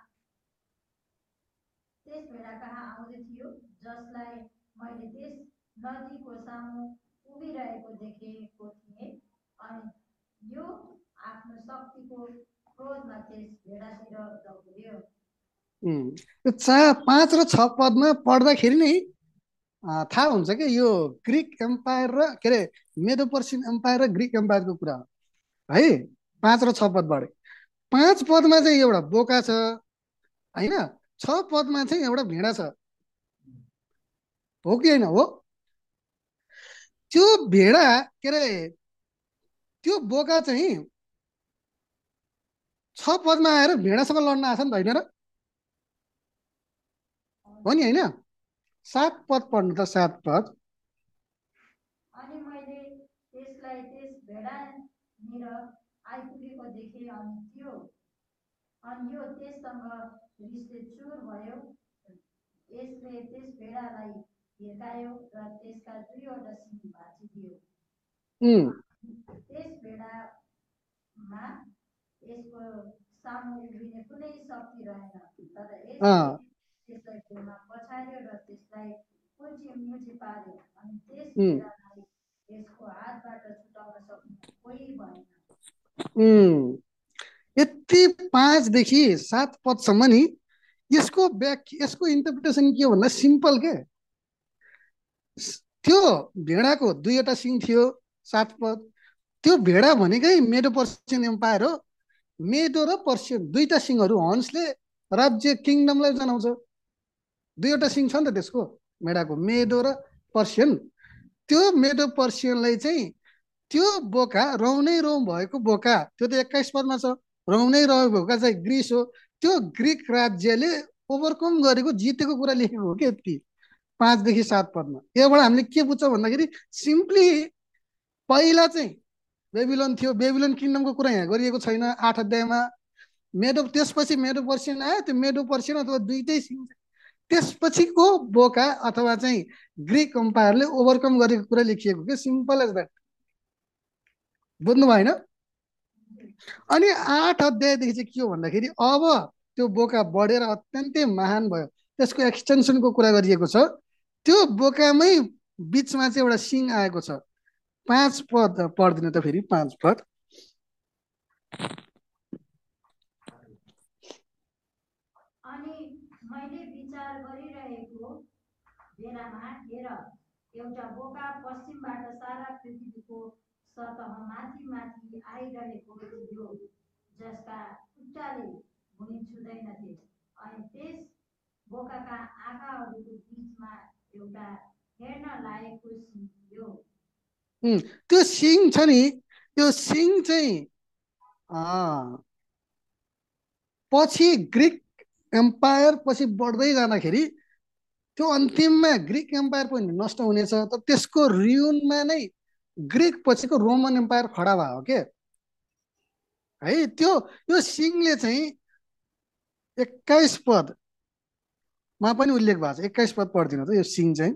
त्यस भेडा कहाँ आउँदै थियो, जसलाई मैले त्यस नदीको सामु उभिरहेको देखेको थिएँ। अनि यो आफ्नो शक्तिको क्रोधमा त्यस भेडातिर दौड्यो। चा पाँच र छ पदमा पढ्दाखेरि नै थाहा हुन्छ कि यो ग्रिक एम्पायर र के अरे मेडो पर्सियन एम्पायर र ग्रिक एम्पायरको कुरा हो है। पाँच र छ पदबाट पाँच पदमा चाहिँ एउटा बोका छ होइन, छ पदमा चाहिँ एउटा भेडा छ हो कि होइन हो त्यो भेडा के अरे त्यो बोका चाहिँ छ पदमा आएर भेडासँग लड्न आछ नि त होइन र हो नि होइन सात पद पढ्नु त सात पद अनि मैले त्यसलाई त्यस भेडानिर आइपुगेको देखेँ अनि त्यो अनि यो त्यससँग रिसले चुर भयो यसले त्यस भेडालाई हिर्कायो र त्यसका दुईवटा सिङ भाँचिदियो त्यस भेडामा यसको सामु उभिने कुनै शक्ति रहेन तर यसले त्यसलाई भुइँमा पछार्यो र त्यसलाई कुल्ची मुची पार्यो अनि त्यस भेडालाई यसको हातबाट छुटाउन सक्ने कोही भएन यति पाँचदेखि सात पदसम्म नि यसको व्याख्या यसको इन्टरप्रिटेसन के हो भन्दा सिम्पल के त्यो भेडाको दुईवटा सिङ थियो सात पद त्यो भेडा भनेकै मेडो पर्सियन एम्पायर हो मेडो र पर्सियन दुईटा सिङहरू हन्सले राज्य किङडमलाई जनाउँछ दुईवटा सिङ छ नि त त्यसको भेडाको मेडो र पर्सियन त्यो मेडो पर्सियनलाई चाहिँ त्यो बोका रौनै रौँ भएको बोका त्यो त एक्काइस पदमा छ रौनै रौँ बोका चाहिँ ग्रिस हो त्यो ग्रिक राज्यले ओभरकम गरेको जितेको कुरा लेखेको हो कि यति पाँचदेखि सात पदमा योबाट हामीले के बुझ्छौँ भन्दाखेरि सिम्पली पहिला चाहिँ बेबिलोन थियो बेबिलोन किङडमको कुरा यहाँ गरिएको छैन आठ अध्यायमा मेडो त्यसपछि मेडो पर्सियन आयो त्यो मेडो पर्सियन अथवा दुईटै सिङ त्यसपछिको बोका अथवा चाहिँ ग्रिक अम्पायरले ओभरकम गरेको कुरा लेखिएको के सिम्पल एज द्याट बुझ्नु भएन अनि आठ अध्यायदेखि चाहिँ के हो भन्दाखेरि अब त्यो बोका बढेर अत्यन्तै महान भयो त्यसको एक्सटेन्सनको कुरा गरिएको छ त्यो बोकामै बिचमा चाहिँ एउटा सिङ आएको छ पाँच पद पढ्दिनु त फेरि पाँच पद अनि मैले विचार गरिरहेको बेलामा हेर एउटा बोका पश्चिमबाट सारा पृथ्वीको सतह माथि माथि आइरहेको थियो जसका खुट्टाले भुइँ छुँदैनथे अनि त्यस बोकाका आँखाहरूको बिचमा एउटा हेर्न लायकको सिङ थियो त्यो सिङ छ नि त्यो सिङ चाहिँ पछि ग्रिक एम्पायर पछि बढ्दै जाँदाखेरि त्यो अन्तिममा ग्रिक एम्पायर पनि नष्ट हुनेछ तर त्यसको रियुनमा नै ग्रिक पछिको रोमन एम्पायर खडा भयो के है त्यो यो सिङले चाहिँ एक्काइस पदमा पनि उल्लेख भएको छ एक्काइस पद पढ्दिनु त यो सिङ चाहिँ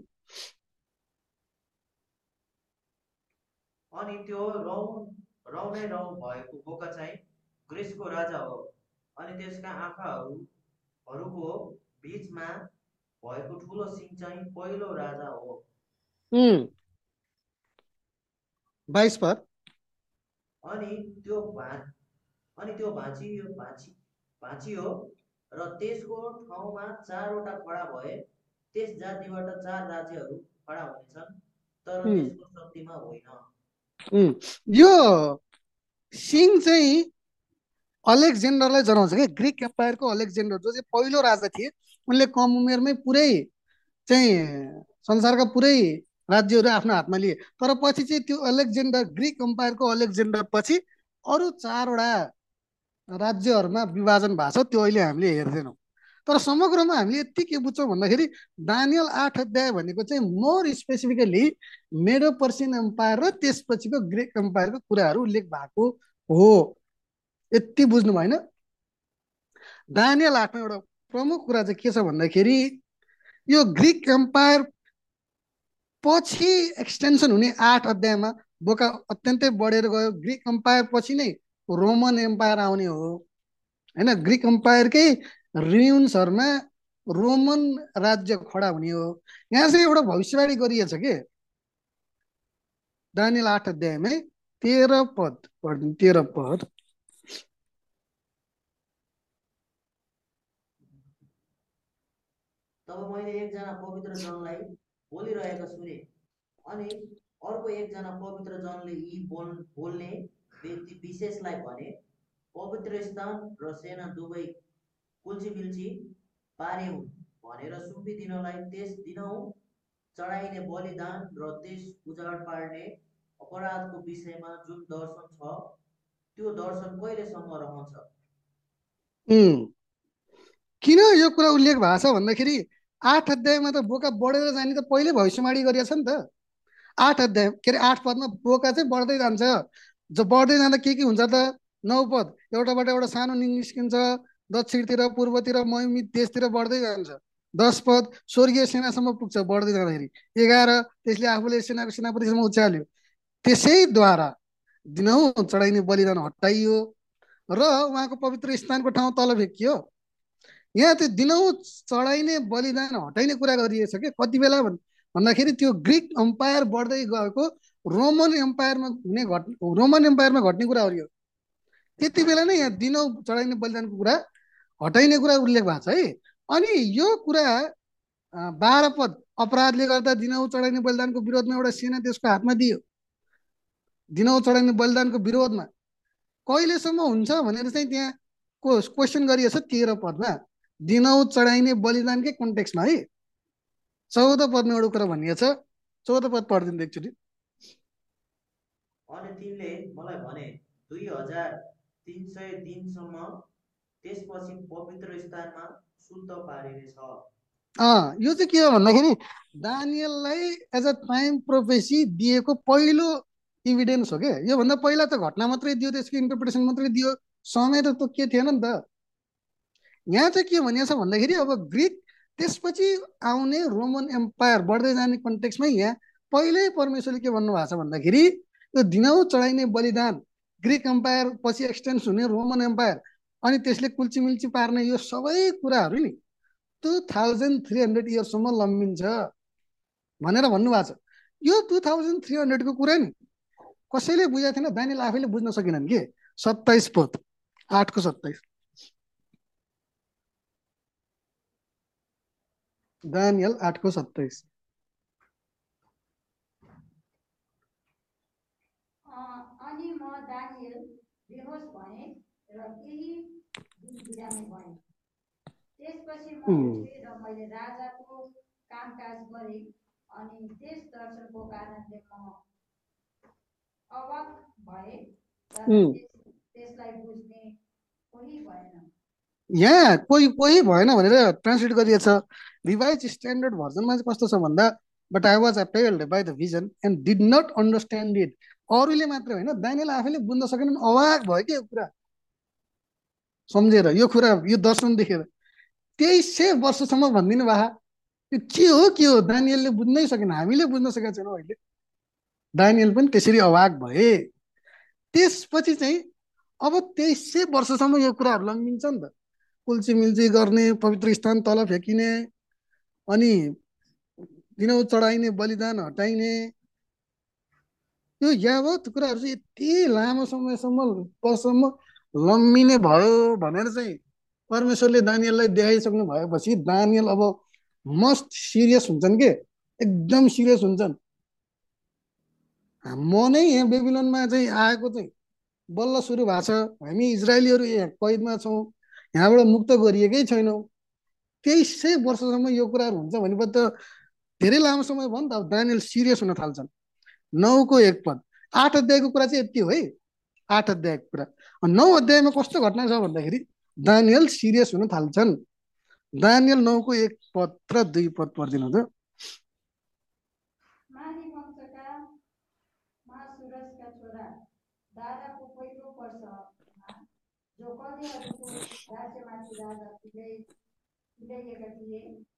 अनि त्यो रौ रौ नै रौ भएको बोका चाहिँ ग्रिसको राजा हो अनि त्यसका आँखाहरूको बीचमा भएको ठुलो सिङ चाहिँ पहिलो राजा हो बाइस पद अनि त्यो अनि त्यो भाँचियो भाँची भाँचियो र त्यसको ठाउँमा चारवटा खडा भए त्यस जातिबाट चार राज्यहरू खडा हुनेछन् तर त्यसको शक्तिमा होइन यो सिङ चाहिँ अलेक्जेन्डरलाई जनाउँछ क्या ग्रिक एम्पायरको अलेक्जेन्डर जो चाहिँ पहिलो राजा थिए उनले कम उमेरमै पुरै चाहिँ संसारका पुरै राज्यहरू आफ्नो हातमा लिए तर पछि चाहिँ त्यो अलेक्जेन्डर ग्रिक एम्पायरको अलेक्जेन्डर पछि अरू चारवटा राज्यहरूमा विभाजन भएको छ त्यो अहिले हामीले हेर्दैनौँ तर समग्रमा हामीले यति के बुझ्छौँ भन्दाखेरि दानियल आठ अध्याय भनेको चाहिँ more specifically Medo Persian empire र त्यसपछिको ग्रिक एम्पायरको कुराहरू उल्लेख भएको हो यति बुझ्नु भएन दानियल आठमा एउटा प्रमुख कुरा चाहिँ के छ भन्दाखेरि यो ग्रिक एम्पायर पछि एक्सटेन्सन हुने आठ अध्यायमा बोका अत्यन्तै बढेर गयो ग्रिक एम्पायर पछि नै रोमन एम्पायर आउने हो हैन ग्रिक एम्पायरकै रियुन्सहरुमा रोमन राज्य खडा हुने हो यहाँ चाहिँ एउटा भविष्यवाणी गरिएको छ के दानियल आठ अध्यायमै तेह्र पद पढ्नु तेह्र पद तब मैले एकजना पवित्र जनलाई बोलिरहेका सुने अनि अर्को एकजना पवित्र जनले यी बोल बोल्ने व्यक्ति विशेषलाई भने पवित्र स्थान र सेना दुवै कुल्ची मिल्ची पारे हुन् भनेर सुम्पिदिनलाई त्यस दिनहुँ चढाइने बलिदान र त्यस उजाड पार्ने अपराधको विषयमा जुन दर्शन छ त्यो दर्शन कहिलेसम्म रहन्छ? उम्, किन यो कुरा उल्लेख भएको छ भन्दाखेरि आठ अध्यायमा त बोका बढेर जाने त पहिले भविष्यवाणी गरिएको छ नि त। आठ अध्याय के अरे आठ पदमा बोका चाहिँ बढ्दै जान्छ। जो बढ्दै जाँदा के के हुन्छ त? नौ पद एउटाबाट एउटा सानो निस्किन्छ, दक्षिणतिर पूर्वतिर मयमित देशतिर बढ्दै जान्छ। दस पद स्वर्गीय सेनासम्म पुग्छ बढ्दै जाँदाखेरि। एघार त्यसले आफूले सेनाको सेनापतिसम्म उचाल्यो, त्यसैद्वारा दिनहुँ चढाइने बलिदान हटाइयो र उहाँको पवित्र स्थानको ठाउँ तल फेकियो। यहाँ त्यो दिनहुँ चढाइने बलिदान हटाइने कुरा गरिएको छ कि कति बेला भन्दाखेरि त्यो ग्रिक एम्पायर बढ्दै गएको रोमन एम्पायरमा हुने घट रोमन एम्पायरमा घट्ने कुरा हो यो। त्यति बेला नै यहाँ दिनहुँ चढाइने बलिदानको कुरा हटाइने कुरा उल्लेख भएको छ है। अनि यो कुरा बाह्र पद अपराधले गर्दा दिनहुँ चढाइने बलिदानको विरोधमा एउटा सेना देशको हातमा दियो। दिनहुँ चढाइने बलिदानको विरोधमा कहिलेसम्म हुन्छ भनेर चाहिँ त्यहाँ क्वेसन गरिएको छ तेह्र पदमा। दिनहुँ चढाइने बलिदानकै कन्टेक्समा है। चौध पदमा एउटा कुरा भनिएको छ, चौध पद पढिदिनु एकचोटि। अनि तिनले मलाई भने दुई हजार तिन सय दिनसम्म त्यसपछि पवित्र स्थानमा शुद्ध पारिनेछ। अँ यो चाहिँ के हो भन्दाखेरि दानियललाई एज अ टाइम प्रोफेसी दिएको पहिलो इभिडेन्स हो क्या। योभन्दा पहिला त घटना मात्रै दियो, त्यसको इन्टरप्रिटेसन मात्रै दियो, समय त त्यो के थिएन नि त। यहाँ चाहिँ के भनिएको छ भन्दाखेरि अब ग्रिक त्यसपछि आउने रोमन एम्पायर बढ्दै जाने कन्टेक्समै यहाँ पहिल्यै परमेश्वरले के भन्नुभएको छ भन्दाखेरि यो दिनहुँ चढाइने बलिदान ग्रिक एम्पायर पछि एक्सटेन्स हुने रोमन एम्पायर अनि त्यसले कुल्चीमिल्ची पार्ने यो सबै कुराहरू नि टु थाउजन्ड थ्री हन्ड्रेड इयर्ससम्म लम्बिन्छ भनेर भन्नुभएको छ। यो टु थाउजन्ड थ्री हन्ड्रेडको कुरा नि कसैले बुझाएको थिएन, दानियल आफैले बुझ्न सकेनन् के। सत्ताइस पद आठको सत्ताइस दानियल आठको सत्ताइस। अनि म दानियल बेहोस भएँ र केही दिन बिरामी भएँ। त्यसपछि म उठेँ र मैले राजाको कामकाज गरेँ। अनि त्यस दर्शनको कारणले म अवाक भएँ, तर त्यसलाई बुझ्ने कोही भएन। यहाँ कोही कोही भएन भनेर ट्रान्सलेट गरिएको छ। रिभाइज स्ट्यान्डर्ड भर्जनमा चाहिँ कस्तो छ भन्दा but I was appalled by the vision and did not understand it. अरूले मात्र होइन, दानियल आफैले बुझ्न सकेनन्, अवाक भयो कि यो कुरा सम्झेर, यो कुरा यो दर्शन देखेर। तेइस सय वर्षसम्म भनिदिनु भए यो के हो के हो दानियलले बुझ्नै सकेन, हामीले बुझ्न सकेका छैनौँ अहिले। दानियल पनि त्यसरी अवाक भए। त्यसपछि चाहिँ अब तेइस सय वर्षसम्म यो कुराहरू लम्बिन्छ नि त। कुल्ची मिल्ची गर्ने, पवित्र स्थान तल फ्याँकिने, अनि दिनहुँ चढाइने बलिदान हटाइने, यो यावत कुराहरू चाहिँ यति लामो समयसम्म वर्षसम्म लम्बिने भयो भनेर चाहिँ परमेश्वरले दानियललाई देखाइसक्नु भएपछि दानियल अब मस्ट सिरियस हुन्छन् के, एकदम सिरियस हुन्छन्। म नै यहाँ बेबिलोनमा चाहिँ आएको चाहिँ बल्ल सुरु भएको छ, हामी इजरायलीहरू यहाँ कैदमा छौँ, यहाँबाट मुक्त गरिएकै छैनौँ। तेइस सय वर्षसम्म यो कुराहरू हुन्छ भनेपछि त धेरै लामो समय भयो नि त। अब दानियल सिरियस हुन थाल्छन्। नौको एक पद आठ अध्यायको कुरा चाहिँ यति हो है। आठ अध्यायको कुरा नौ अध्यायमा कस्तो घटना छ भन्दाखेरि दानियल सिरियस हुन थाल्छन्। दानियल नौको एक पद र दुई पद पढिदिनु त। माली वंशका महासुरजका छोरा दाराको पहिलो वर्षमा जो कलेहरूको राज्यमाथि राजा तुल्याइएका थिए।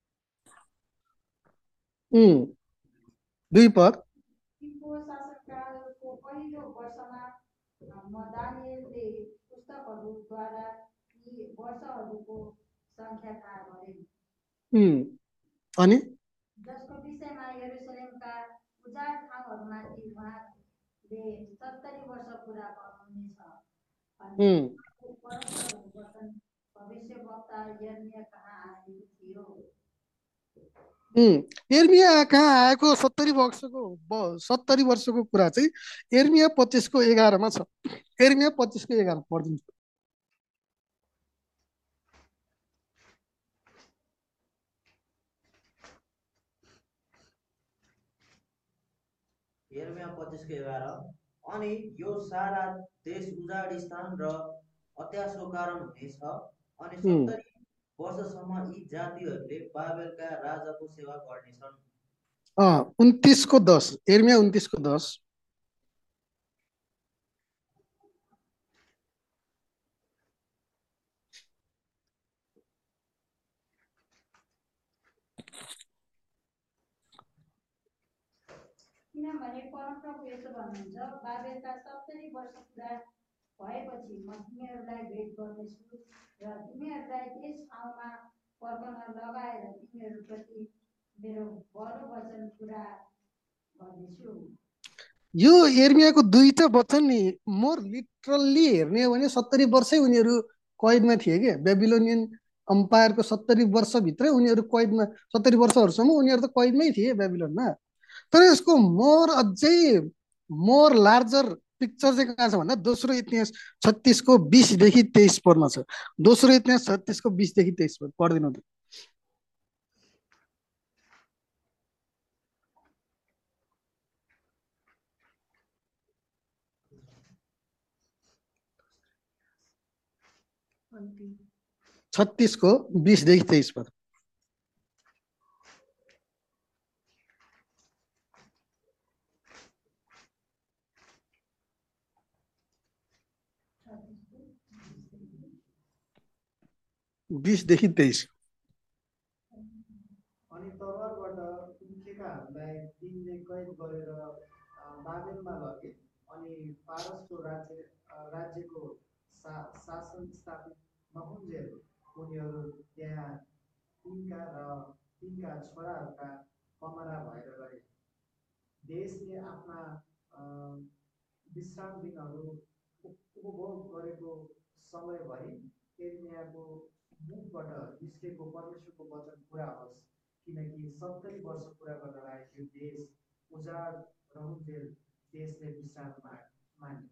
दुई पद तिनको शासनकालको पहिलो वर्षमा म दानियलले पुस्तकहरूद्वारा यी वर्षहरूको संख्या थाहा गरेँ। अनि जसको विषयमा यरुसलेमका उजाड ठाउँहरूमाथि उहाँले सत्तरी वर्ष पुरा गर्नुहुनेछ। अनि परमेश्वरको वचन भविष्यवक्ता यर्मिया कहाँ आएको थियो। एर्मिया कहाँ आएको सत्तरी वर्षको सत्तरी वर्षको कुरा चाहिँ एर्मिया पच्चिसको एघारमा छ। एर्मिया पच्चिसको एघार पढिदिन्छ। यिर्मया पच्चिसको एघार अनि यो सारा देश उजाड स्थान र अत्यासको कारण हुनेछ अनि उम्, सत्तरी वर्षसम्म यी जातिहरूले बाबेलका राजाको सेवा गर्नेछन्। अँ उन्तिसको दस एर्मिया उन्तिसको दस किनभने परमप्रभु यसो भन्नुहुन्छ, बाबेलका सत्तरी वर्ष पुरा भएपछि म तिमीहरूलाई भेट गर्नेछु र तिमीहरूलाई त्यस ठाउँमा फर्कन लगाएर तिमीहरूप्रति मेरो भलो वचन पुरा गर्नेछु। यो एर्मियाको दुईटा वचन नि मोर लिटरल्ली हेर्ने हो भने सत्तरी वर्षै उनीहरू कैदमा थिए क्या। बेबिलोनियन अम्पायरको सत्तरी वर्षभित्रै उनीहरू कैदमा, सत्तरी वर्षहरूसम्म उनीहरू त कैदमै थिए बेबिलोनमा। तर यसको मोर अझै मोर लार्जर पिक्चर चाहिँ कहाँ छ भन्दा दोस्रो इतिहास छत्तिसको बिसदेखि तेइस पढ्न छ। दोस्रो इतिहास छत्तिसको बिसदेखि तेइस पढ पढिदिनु त। छत्तिसको बिसदेखि तेइस पद। बिसदेखि तेइस। अनि तरवारबाट उम्केकाहरूलाई तिनले कैद गरेर बाबेलमा लगे अनि पारसको राज्य राज्यको सा शासन स्थापित नहुन्जेल उनीहरू त्यहाँ तिनका र तिनका छोराहरूका कमरा भएर रहे। देशले आफ्ना विश्राम दिनहरू उपभोग गरेको समयभरि एर्मियाको मुखबाट निस्केको परमेश्वरको वचन पुरा होस्, किनकि सत्तरी वर्ष पुरा गर्न लागेको देश उजाड रहन्जेल देशले विश्राम माने।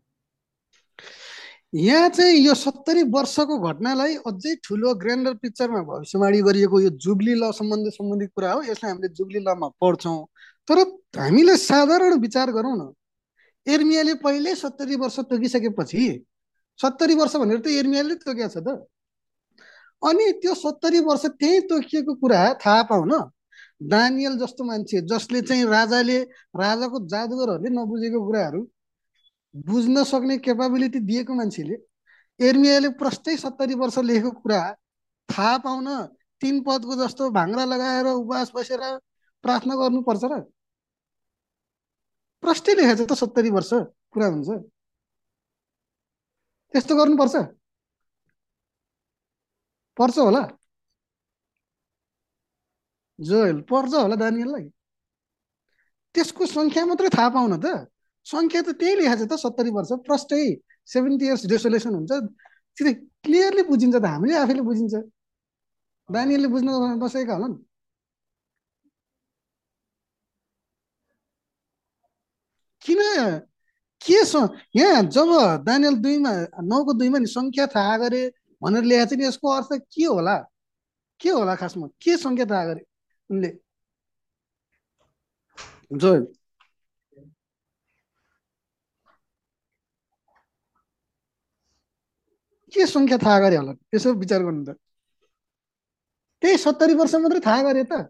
यहाँ चाहिँ यो सत्तरी वर्षको घटनालाई अझै ठुलो ग्रान्डर पिक्चरमा भविष्यवाणी गरिएको यो जुब्ली ल सम्बन्धी सम्बन्धित कुरा हो। यसलाई हामीले जुब्ली लमा पढ्छौँ। तर हामीले साधारण विचार गरौँ न, एर्मियाले पहिल्यै सत्तरी वर्ष तोकिसकेपछि, सत्तरी वर्ष भनेर त एर्मियाले तोकेको छ त। अनि त्यो सत्तरी वर्ष त्यही तोकिएको कुरा थाहा पाउन दानियल जस्तो मान्छे जसले चाहिँ राजाले राजाको जादुगरहरूले नबुझेको कुराहरू बुझ्न सक्ने क्यापाबिलिटी दिएको मान्छेले एर्मियाले प्रष्टै सत्तरी वर्ष लेखेको कुरा थाहा पाउन तीन पदको जस्तो भाङ्रा लगाएर उपवास बसेर प्रार्थना गर्नुपर्छ र? प्रष्टै लेखेको छ त सत्तरी वर्ष कुरा हुन्छ। त्यस्तो गर्नुपर्छ? पर्छ होला? जोएल पर्छ होला दानियललाई? त्यसको सङ्ख्या मात्रै थाहा पाउन त सङ्ख्या त त्यही लेखेको छ त सत्तरी वर्ष प्रष्टै सेभेन्टी इयर्स डेसोलेसन हुन्छ। सिधै क्लियरली बुझिन्छ त, हामीले आफैले बुझिन्छ, दानियलले बुझ्न बसेका होला नि। किन के छ यहाँ जब दानियल दुईमा नौको दुईमा नि सङ्ख्या थाहा गरे भनेर लेखेको छ नि, यसको अर्थ के होला? के होला खासमा? के सङ्ख्या थाहा गरे उनले? जोएल के सङ्ख्या थाहा गरे होला? यसो विचार गर्नु त। त्यही सत्तरी वर्ष मात्रै थाहा गरे त।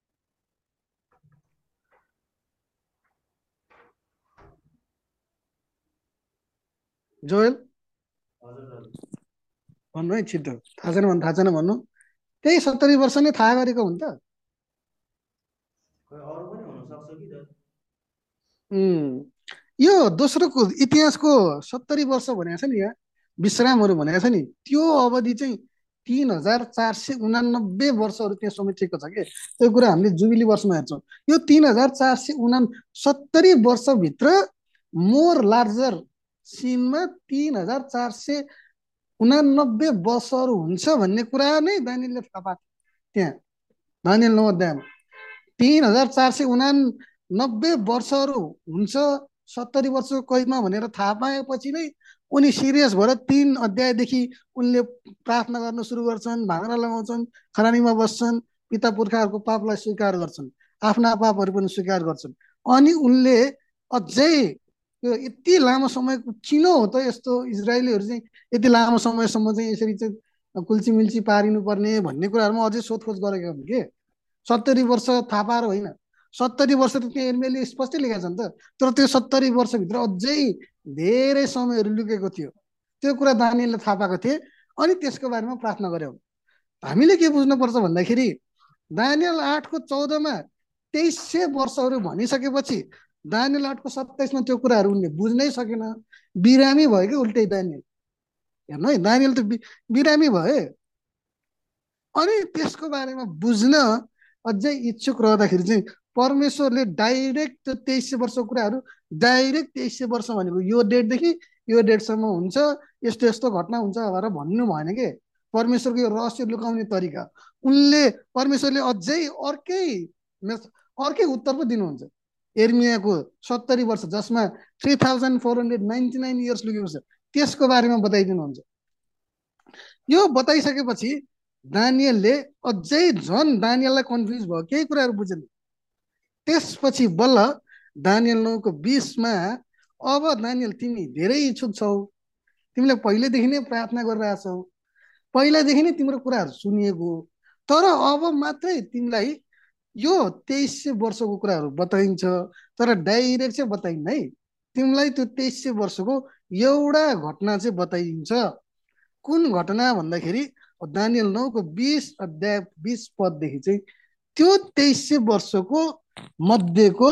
जोएल भन्नु है छिटो, थाहा छैन भन्नु, थाहा छैन भन्नु। त्यही सत्तरी वर्ष नै थाहा गरेको हुन्छ। यो दोस्रोको इतिहासको सत्तरी वर्ष भनेको छ नि, यहाँ विश्रामहरू भनेको छ नि, त्यो अवधि चाहिँ तीन हजार चार सय उनानब्बे वर्षहरू त्यहाँ समेटिएको छ कि। त्यो कुरा हामीले जुबिली वर्षमा हेर्छौँ। यो तीन हजार चार सय उना सत्तरी वर्षभित्र मोर लार्जर सिनमा तीन हजार चार सय उनानब्बे वर्षहरू हुन्छ भन्ने कुरा नै दानियलले थाहा पाएको त्यहाँ दानियल नौ अध्यायमा। तीन हजार चार सय उनानब्बे वर्षहरू हुन्छ सत्तरी वर्षको कैदमा भनेर थाहा पाएपछि नै उनी सिरियस भएर तीन अध्यायदेखि उनले प्रार्थना गर्न सुरु गर्छन्, भाङ्रा लगाउँछन्, खरानीमा बस्छन्, पिता पुर्खाहरूको पापलाई स्वीकार गर्छन्, आफ्ना पापहरू पनि स्वीकार गर्छन्। अनि उनले अझै यो यति लामो समयको किन हो त यस्तो इजरायलीहरू चाहिँ यति लामो समयसम्म चाहिँ यसरी चाहिँ कुल्ची मिल्ची पारिनुपर्ने भन्ने कुराहरूमा अझै सोधखोज गरेका हुन् के सत्तरी वर्ष थाहा पाएर होइन सत्तरी वर्ष त त्यहाँ एर्मियाले स्पष्टै लेखेका छन् त तर त्यो सत्तरी वर्षभित्र अझै धेरै समयहरू लुकेको थियो त्यो कुरा दानिएलले थाहा पाएको थिए अनि त्यसको बारेमा प्रार्थना गर्यो हामीले के बुझ्नुपर्छ भन्दाखेरि दानिएल आठको चौधमा तेइस सय वर्षहरू भनिसकेपछि दानिएल आठको सत्ताइसमा त्यो कुराहरू उनले बुझ्नै सकेन बिरामी भयो कि उल्टै दानिएल हेर्नु है दानिएल त बिरामी भए अनि त्यसको बारेमा बुझ्न अझै इच्छुक रहँदाखेरि चाहिँ परमेश्वरले डाइरेक्ट त्यो तेइस सय वर्षको कुराहरू डाइरेक्ट तेइस सय वर्ष भनेको यो डेटदेखि यो डेटसम्म हुन्छ यस्तो यस्तो घटना हुन्छ भनेर भन्नु भएन के परमेश्वरको यो रहस्य लुकाउने तरिका उनले परमेश्वरले अझै अर्कै अर्कै उत्तर पो दिनुहुन्छ एर्मियाको सत्तरी वर्ष जसमा three thousand four hundred ninety nine years लुकेको छ त्यसको बारेमा बताइदिनुहुन्छ यो बताइसकेपछि दानिएलले अझै झन् दानिएललाई कन्फ्युज भयो केही कुराहरू बुझेन त्यसपछि बल्ल दानिएल नौको बिसमा अब दानिएल तिमी धेरै इच्छुक छौ तिमीले पहिलेदेखि नै प्रार्थना गरिरहेछौ पहिलादेखि नै तिम्रो कुराहरू सुनिएको तर अब मात्रै तिमीलाई यो तेइस सय वर्षको कुराहरू बताइन्छ तर डाइरेक्ट चाहिँ बताइन्न है तिमीलाई त्यो तेइस सय वर्षको एउटा घटना चाहिँ बताइन्छ कुन घटना भन्दाखेरि दानिएल नौको बिस अध्याय बिस पददेखि चाहिँ त्यो तेइस सय वर्षको मध्येको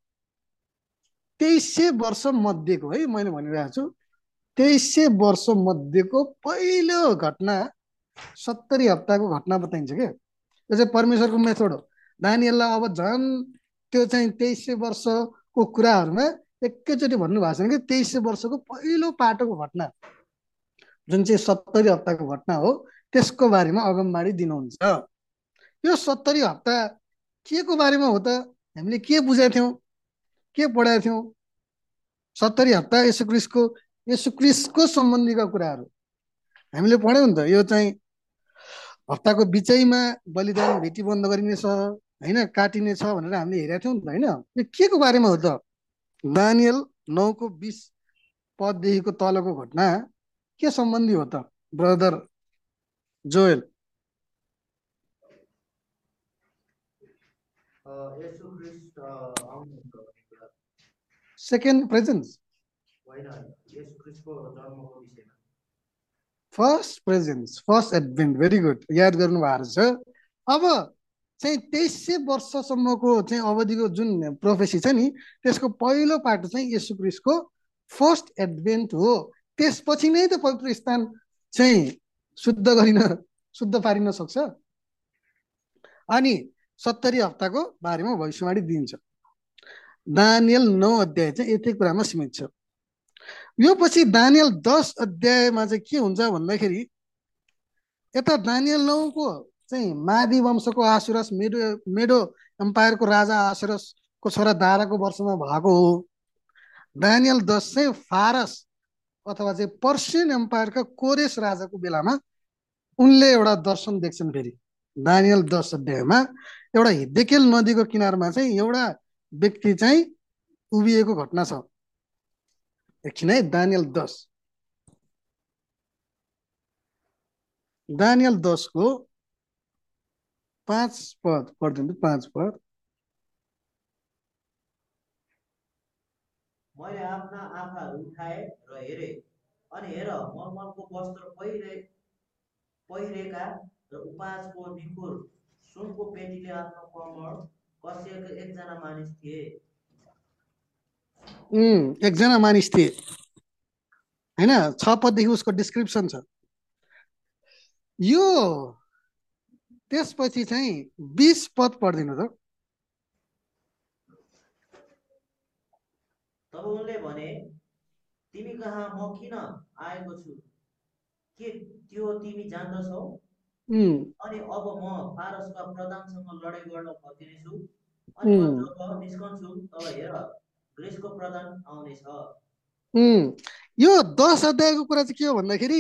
तेइस सय वर्ष मध्येको है मैले भनिरहेको छु तेइस सय वर्ष मध्येको पहिलो घटना सत्तरी हप्ताको घटना बताइन्छ क्या यो चाहिँ परमेश्वरको मेथड हो दानिएललाई अब झन् त्यो चाहिँ तेइस सय वर्षको कुराहरूमा एकैचोटि भन्नुभएको छैन कि तेइस सय वर्षको पहिलो पाटोको घटना जुन चाहिँ सत्तरी हप्ताको घटना हो त्यसको बारेमा अगमबाणी दिनुहुन्छ यो सत्तरी हप्ता के को बारेमा हो त हामीले के बुझेका थियौँ के पढाएका थियौँ सत्तरी हप्ता यसु क्रिस्टको यसु क्रिस्टको सम्बन्धीका कुराहरू हामीले पढ्यौँ नि त यो चाहिँ हप्ताको बिचैमा बलिदान भेटी बन्द गरिनेछ होइन काटिनेछ भनेर हामीले हेरेका थियौँ नि त होइन यो के को बारेमा हो त दानिएल नौको बिस पददेखिको तलको घटना के सम्बन्धी हो त ब्रदर जोएल येशू ख्रीष्ट आउनुहुन्छ भन्ने कुरा सेकेन्ड प्रेजेन्स होइन येशू ख्रीष्टको जन्मको विषयमा first presence first advent very good याद गर्नु भएको छ अब चाहिँ तेइस सय वर्षसम्मको चाहिँ अवधिको जुन प्रोफेसी छ नि त्यसको पहिलो पाटो चाहिँ येशू ख्रीष्टको फर्स्ट एडभेन्ट हो त्यसपछि नै त पवित्र स्थान चाहिँ शुद्ध गरिन शुद्ध पारिन सक्छ अनि सत्तरी हप्ताको बारेमा भविष्यवाणी दिइन्छ दानिएल नौ अध्याय चाहिँ यति कुरामा सीमित छ यो पछि दानिएल दस अध्यायमा चाहिँ के हुन्छ भन्दाखेरि यता दानिएल नौको चाहिँ मादी वंशको आसुरस मेडो मेडो एम्पायरको राजा आसुरसको छोरा दाराको वर्षमा भएको हो दानिएल दस चाहिँ फारस अथवा चाहिँ पर्सियन एम्पायरका कोरेस राजाको बेलामा उनले एउटा दर्शन देख्छन् फेरि दानिएल दस अध्यायमा एउटा हिद्देकेल नदीको किनारमा चाहिँ एउटा व्यक्ति चाहिँ उभिएको घटना छ एकछिन है दानिएल दस दानिएल दसको पाँच पद पढिदिनु पाँच पद मैले आफ्ना आँखाहरू उठाए र हेरे अनि हेर मलमलको वस्त्र पहिरे पहिरेका र उपासको निखुर सुनको पेटीले आफ्नो कमर कसिएका एकजना मानिस थिए उम् एकजना मानिस थिए होइन छ पददेखि उसको डिस्क्रिप्सन छ यो त्यसपछि चाहिँ बिस पद पढिदिनु त तब उनले भने तिमी कहाँ म किन आएको छु के त्यो तिमी जान्दछौ अनि अब म फारसका प्रधानसँग लडाइँ गर्न फर्किनेछु अनि म जब निस्कन्छु तब हेर ग्रिसको प्रधान आउनेछ यो दस अध्यायको कुरा चाहिँ के हो भन्दाखेरि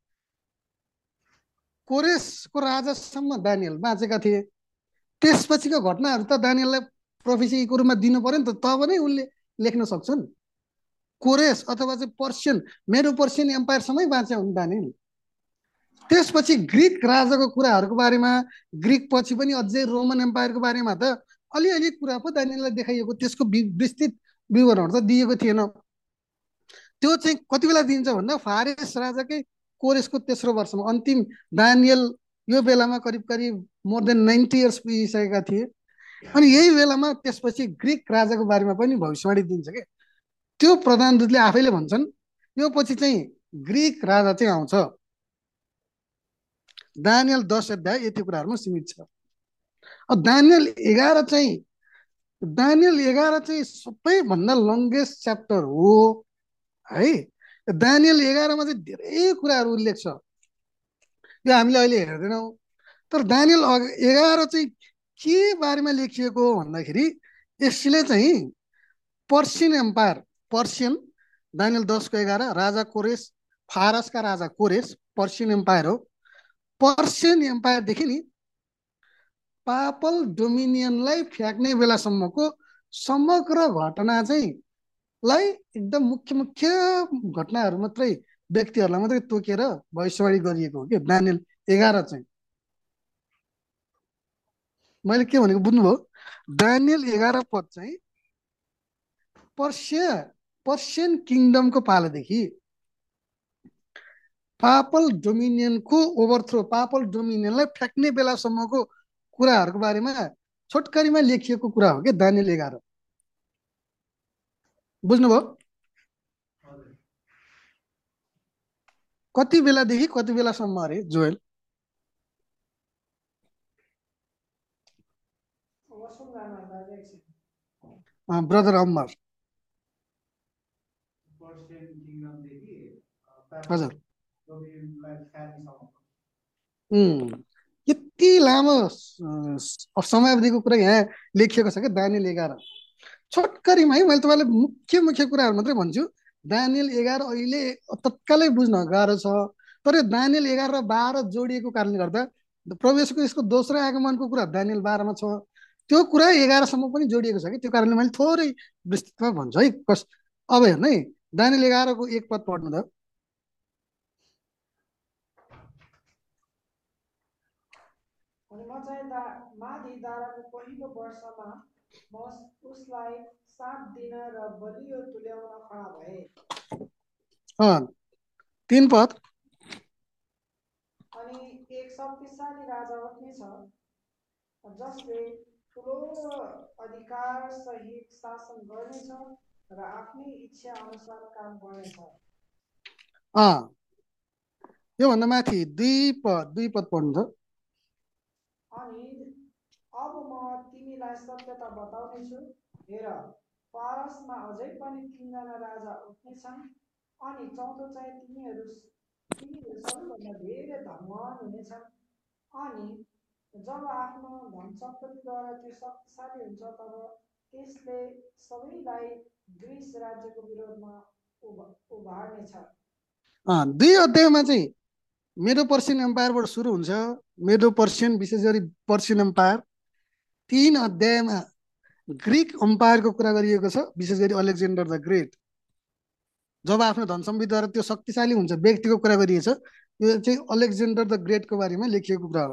कोरेसको राजासम्म दानिएल बाँचेका थिए त्यसपछिको घटनाहरू त दानिएललाई प्रोफेसीको रूपमा दिनु पर्यो नि त तब नै उनले लेख्न सक्छन्। कोरेस अथवा चाहिँ पर्सियन मेडो पर्सियन एम्पायरसम्मै बाँचे हुन् दानियल। त्यसपछि ग्रिक राजाको कुराहरूको बारेमा, ग्रिक पछि पनि अझै रोमन एम्पायरको बारेमा त अलिअलि कुरा पो दानियललाई देखाइएको, त्यसको विस्तृत विवरणहरू त दिएको थिएन। त्यो चाहिँ कति बेला दिन्छ भन्दा फारेस राजाकै कोरेसको तेस्रो वर्षमा, अन्तिम दानियल यो बेलामा करिब करिब मोर देन नाइन्टी इयर्स पुगिसकेका थिए। अनि यही बेलामा त्यसपछि ग्रिक राजाको बारेमा पनि भविष्यवाणी दिन्छ के। त्यो प्रधान दूतले आफैले भन्छन् यो पछि चाहिँ ग्रिक राजा चाहिँ आउँछ। दानियल दस अध्याय यति कुराहरूमा सीमित छ। अब दानियल एघार चाहिँ दानियल एघार चाहिँ सबैभन्दा लङ्गेस्ट च्याप्टर हो है। दानियल एघारमा चाहिँ धेरै कुराहरू उल्लेख छ, यो हामीले अहिले हेर्दैनौँ। तर दानियल एघार चाहिँ के बारेमा लेखिएको हो भन्दाखेरि यसले चाहिँ पर्सियन एम्पायर, पर्सियन दानियल दसको एघार, राजा कोरेस, फारसका राजा कोरेस पर्सियन एम्पायर हो। पर्सियन एम्पायरदेखि नि पापल डोमिनियनलाई फ्याँक्ने बेलासम्मको समग्र घटना चाहिँ लाई एकदम मुख्य मुख्य घटनाहरू मात्रै, व्यक्तिहरूलाई मात्रै तोकेर भविष्यवाणी गरिएको हो कि दानियल एघार चाहिँ। मैले के भनेको बुझ्नुभयो? दानियल एघार पद चाहिँ पर्सिया पर्सियन किङडमको पालादेखि पापल डोमिनियनको ओभरथ्रो, पापल डोमिनियनलाई फ्याँक्ने बेलासम्मको कुराहरूको बारेमा छोटकरीमा लेखिएको कुरा हो कि दानियल एघार। बुझ्नुभयो? कति बेलादेखि कति बेलासम्म अरे जोएल? ब्रदर अमर। हजुर, यति लामो समयावधिको कुरा यहाँ लेखिएको छ क्या दानियल एघार। छोटकरीमा है मैले तपाईँलाई मुख्य मुख्य कुराहरू मात्रै भन्छु। दानियल एघार अहिले तत्कालै बुझ्न गाह्रो छ, तर दानियल एघार र बाह्र जोडिएको कारणले गर्दा प्रवेशको यसको दोस्रो आगमनको कुरा दानियल बाह्रमा छ, त्यो कुरा एघारसम्म पनि जोडिएको छ कि। त्यो कारणले मैले थोरै विस्तृतमा भन्छु है। कस अब हेर्नु है, दानियल एघारको एक पद पढ्नु त। अनि म चाहिँ दा माथि दाराको पहिलो वर्षमा म उसलाई सात दिन र बलियो तुल्याउन खडा भए। तीन पद। अनि एक शक्तिशाली राजा उठ्नेछ जसले ठुलो अधिकार सहित शासन गर्नेछ र आफ्नै इच्छा अनुसार काम गर्नेछ। अँ योभन्दा माथि दुई पद दुई पद पढ्नु त। अनि अब म तिमीलाई सत्यता बताउनेछु, हेर फारसमा अझै पनि तीनजना राजा उठ्नेछन्। अनि चौथो चाहिँ तिनीहरू तिनीहरू सबैभन्दा धेरै धनवान हुनेछन्। अनि जब आफ्नो धन सम्पत्तिद्वारा त्यो शक्तिशाली हुन्छ तब त्यसले सबैलाई ग्रिस राज्यको विरोधमा उभार्नेछ। दुई अध्यायमा चाहिँ मेडो पर्सियन एम्पायरबाट सुरु हुन्छ। मेडो पर्सियन विशेष गरी पर्सियन एम्पायर। तीन अध्यायमा ग्रिक एम्पायरको कुरा गरिएको छ, विशेष गरी अलेक्जेन्डर द ग्रेट। जब आफ्नो धन सम्पत्तिद्वारा त्यो शक्तिशाली हुन्छ व्यक्तिको कुरा गरिएछ, यो चाहिँ अलेक्जेन्डर द ग्रेटको बारेमा लेखिएको कुरा हो।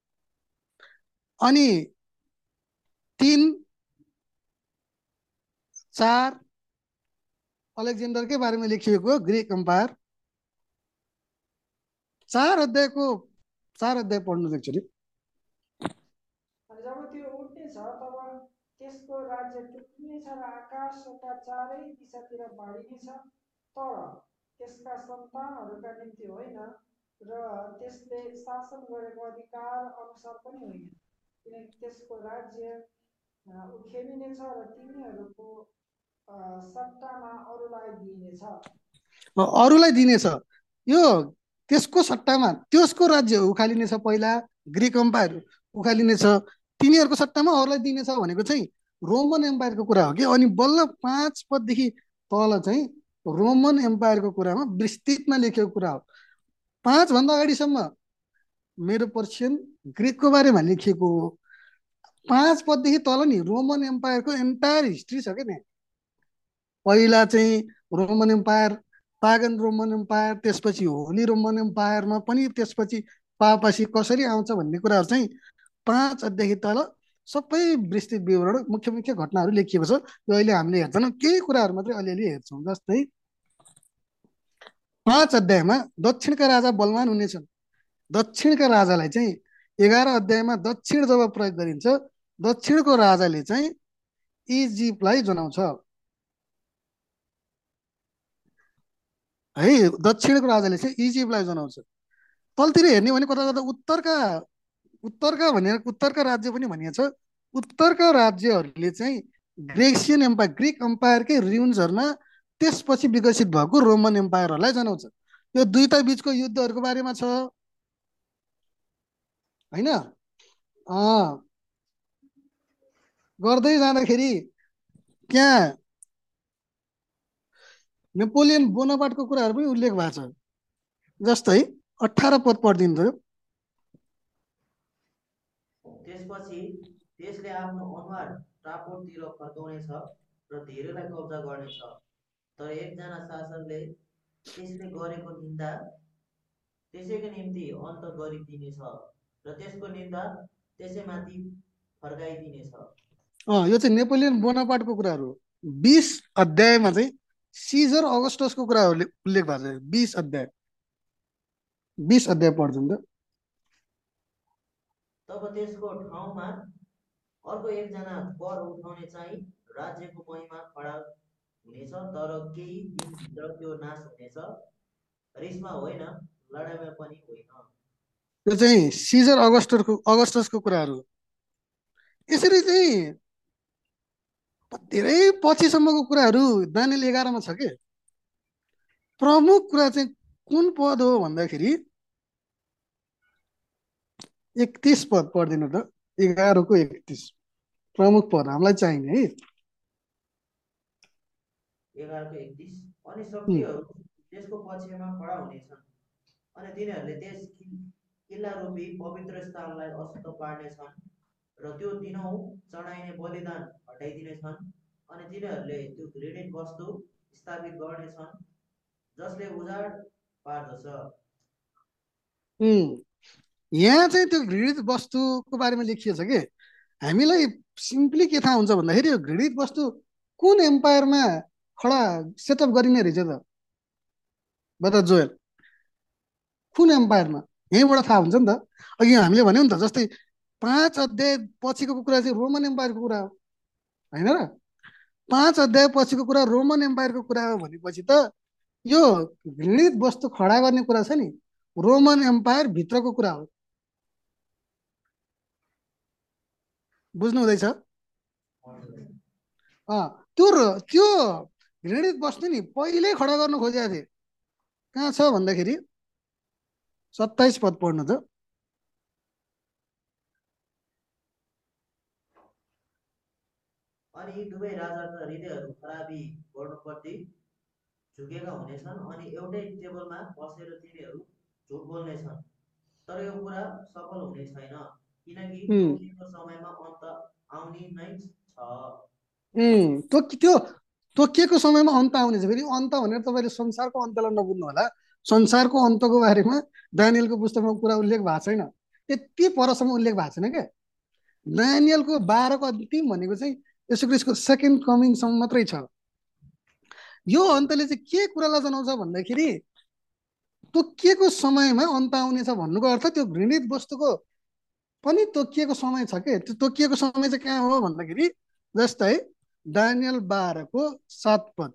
अनि तीन चार अलेक्जेन्डरकै बारेमा लेखिएको ग्रिक एम्पायर। चार अध्यायको चार अध्याय पढ्नु एक्चुअली। अनि जब त्यो उठ्नेछ तब त्यसको राज्य टुक्रिनेछ र आकाशका चारै दिशातिर बाँडिनेछ, तर त्यसका सन्तानहरूका निम्ति होइन र त्यसले शासन गरेको अधिकार अनुसार पनि होइन, किनकि त्यसको राज्य उखेलिनेछ र तिनीहरूको सट्टामा अरूलाई दिइनेछ। अरूलाई दिनेछ, यो त्यसको सट्टामा त्यसको राज्य उखालिनेछ। पहिला ग्रिक एम्पायर उखालिनेछ, तिनीहरूको सट्टामा अरूलाई दिनेछ भनेको चाहिँ रोमन एम्पायरको कुरा हो कि। अनि बल्ल पाँच पददेखि तल चाहिँ रोमन एम्पायरको कुरामा विस्तृतमा लेखेको कुरा हो। पाँचभन्दा अगाडिसम्म मेडो पर्सियन ग्रिकको बारेमा लेखिएको हो। पाँच पददेखि तल नि रोमन एम्पायरको एन्टायर हिस्ट्री छ क्या त्यहाँ। पहिला चाहिँ Roman empire, pagan Roman empire, त्यसपछि होली रोमन एम्पायरमा पनि त्यसपछि पापासी कसरी आउँछ भन्ने कुराहरू चाहिँ पाँच अध्यायदेखि तल सबै विस्तृत विवरण मुख्य मुख्य घटनाहरू लेखिएको छ। यो अहिले हामीले हेर्दैनौँ, केही कुराहरू मात्रै अलिअलि हेर्छौँ। जस्तै पाँच अध्यायमा दक्षिणका राजा बलवान हुनेछन्। दक्षिणका राजालाई चाहिँ एघार अध्यायमा दक्षिण जब प्रयोग गरिन्छ, दक्षिणको राजाले चाहिँ इजिप्टलाई जनाउँछ है। दक्षिणको राजाले चाहिँ इजिप्टलाई जनाउँछ। तलतिर हेर्ने भने कता कता उत्तरका उत्तरका भनेर उत्तरका राज्य पनि भनिएको छ। उत्तरका राज्यहरूले चाहिँ ग्रेसियन एम्पायर, ग्रिक एम्पायरकै रुइन्सहरूमा त्यसपछि विकसित भएको रोमन एम्पायरहरूलाई जनाउँछ। यो दुईटा बिचको युद्धहरूको बारेमा छ होइन। गर्दै जाँदाखेरि त्यहाँ नेपोलियन बोनापार्टको कुराहरू पनि उल्लेख भएको छ। जस्तै अठार पद पढिदिनु। त्यसपछि त्यसले आफ्नो अनुहार टापुरतिर फर्काउनेछ र धेरैलाई कब्जा गर्नेछ। तर एकजना शासकले त्यसले गरेको निन्दा त्यसैको निम्ति अन्त गरिदिनेछ र त्यसको निन्दा त्यसैमाथि फर्काइदिनेछ। अँ यो चाहिँ नेपोलियन बोनापार्टको कुराहरू। बिस अध्यायमा चाहिँ सिजर अगस्टसको कुराहरू उल्लेख भएको छ। बिस अध्याय बिस अध्याय पढ्छौँ त। तब त्यसको ठाउँमा अर्को एकजना कर उठाउने चाहिँ राज्यको महिमा खडा हुनेछ, तर केही दिनभित्र त्यो नाश हुनेछ। रिसमा होइन, लडाइँमा पनि होइन। यो चाहिँ सिजर अगस्टसको अगस्टसको कुराहरू। यसरी चाहिँ धेरै पछिसम्मको कुराहरू दानिएल एघारमा छ के। प्रमुख कुरा चाहिँ कुन पद हो भन्दाखेरि एकतिस पद पढिदिनु त। एघारको एकतिस प्रमुख पद हामीलाई चाहिने है। एघारको एकतिस अनि शक्तिहरू त्यसको पक्षमा खडा हुनेछन् अनि तिनीहरूले त्यस किल्ला रूपी पवित्र स्थानलाई अशुद्ध पार्नेछन् र त्यो दिनौँ चढाइने बलिदान हटाइदिनेछन् अनि तिनीहरूले त्यो घृणित वस्तु स्थापित गर्नेछन् जसले उजाड पार्दछ। यहाँ चाहिँ त्यो घृणित वस्तुको बारेमा लेखिएको छ कि हामीलाई सिम्पली के थाहा हुन्छ भन्दाखेरि यो घृणित वस्तु कुन एम्पायरमा खडा सेटअप गरिने रहेछ त बता जोयल, कुन एम्पायरमा? यहीँबाट थाहा हुन्छ नि त। अघि हामीले भन्यौँ नि त, जस्तै पाँच अध्याय पछिको कुरा चाहिँ रोमन एम्पायरको कुरा हो होइन र। पाँच अध्याय पछिको कुरा रोमन एम्पायरको कुरा हो भनेपछि त यो घृणित वस्तु खडा गर्ने कुरा छ नि, रोमन एम्पायर भित्रको कुरा हो। बुझ्नु हुँदैछ? अँ त्यो त्यो घृणित वस्तु नि पहिल्यै खडा गर्न खोजेको थिए। कहाँ छ भन्दाखेरि सत्ताइस पद पढ्नु त। अनि यी दुवै राजाका हृदयहरू खराबी गर्नुपर्दै झुकेका हुनेछन् अनि एउटै टेबलमा बसेर तिनीहरू झुट बोल्नेछन्। तर यो कुरा सफल हुने छैन किनकि तोकिएको समयमा अन्त आउने नै छ। त्यो त्यो तोकिएको समयमा अन्त आउने छ। फेरि अन्त भनेर तपाईँले संसारको अन्तलाई नबुझ्नु होला। संसारको अन्तको बारेमा दानिएलको पुस्तकमा कुरा उल्लेख भएको छैन, त्यति परसम्म उल्लेख भएको छैन क्या। दानिएलको बाह्रको अन्तिम भनेको चाहिँ यसो क्रिस्टको सेकेन्ड कमिङसम्म मात्रै छ। यो अन्तले चाहिँ के कुरालाई जनाउँछ भन्दाखेरि तोकिएको समयमा अन्त आउनेछ भन्नुको अर्थ त्यो घृणित वस्तुको पनि तोकिएको समय छ के। त्यो तोकिएको समय चाहिँ कहाँ हो भन्दाखेरि जस्तै दानिएल बाह्रको सात पद।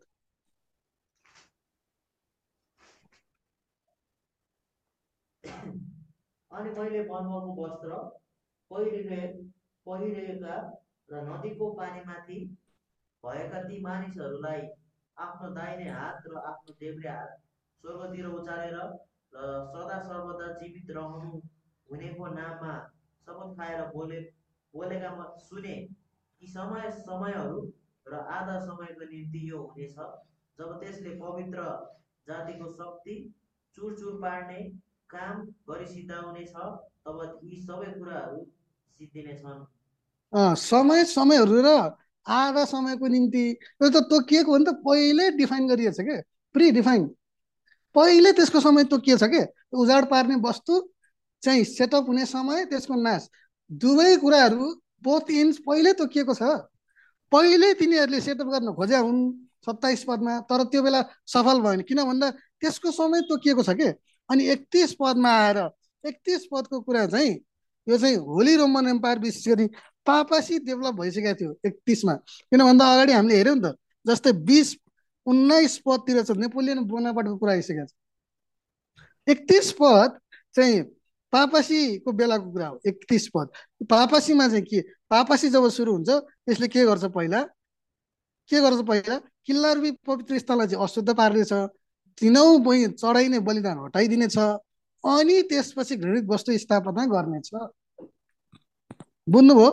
अनि मैले मलमलको वस्त्र पहिरे पहिरेका र नदीको पानीमाथि भएका ती मानिसहरूलाई आफ्नो दाहिने हात र आफ्नो देब्रे हात स्वर्गतिर उचालेर र सदा सर्वदा जीवित रहनु हुनेको नाममा शपथ खाएर बोले बोलेका म सुने कि समय समयहरू र आधा समयको निम्ति यो हुनेछ जब त्यसले पवित्र जातिको शक्ति चुरचुर पार्ने काम गरी सिद्धाउनेछ। तब यी सबै कुराहरू सिद्धिनेछन्। समय समयहरू र आधा समयको निम्ति यो त तोकिएको हो नि त, पहिल्यै डिफाइन गरिएको छ क्या, प्रि डिफाइन पहिले त्यसको समय तोकिएको छ के, उजाड पार्ने वस्तु चाहिँ सेटअप हुने समय, त्यसको नाश, दुवै कुराहरू बोथ इन्स पहिले तोकिएको छ। पहिले तिनीहरूले सेटअप गर्न खोज्या हुन् सत्ताइस पदमा, तर त्यो बेला सफल भएन, किन भन्दा त्यसको समय तोकिएको छ के। अनि एकतिस पदमा आएर एकतिस पदको कुरा चाहिँ यो चाहिँ होली रोमन एम्पायर विशेष गरी पापासी डेभलप भइसकेको थियो एकतिसमा, किन भन्दा अगाडि हामीले हेऱ्यौँ नि त, जस्तै बिस उन्नाइस पदतिर छ नेपोलियन बोनापार्टको कुरा आइसकेको छ। एकतिस पद चाहिँ पापासीको बेलाको कुरा हो। एकतिस पद पापासीमा चाहिँ के, पापासी जब सुरु हुन्छ यसले के गर्छ, पहिला के गर्छ पहिला किल्लारूपी पवित्र स्थललाई चाहिँ अशुद्ध पार्नेछ, तिनौँ चढाइने बलिदान हटाइदिनेछ, अनि त्यसपछि घृणित वस्तु स्थापना गर्नेछ। बुझ्नुभयो?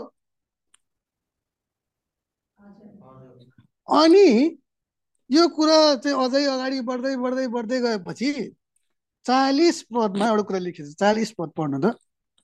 अनि यो कुरा चाहिँ अझै अगाडि बढ्दै बढ्दै बढ्दै गएपछि चालीस पदमा एउटा कुरा लेखेको छ, चालीस पद पढ्नु त।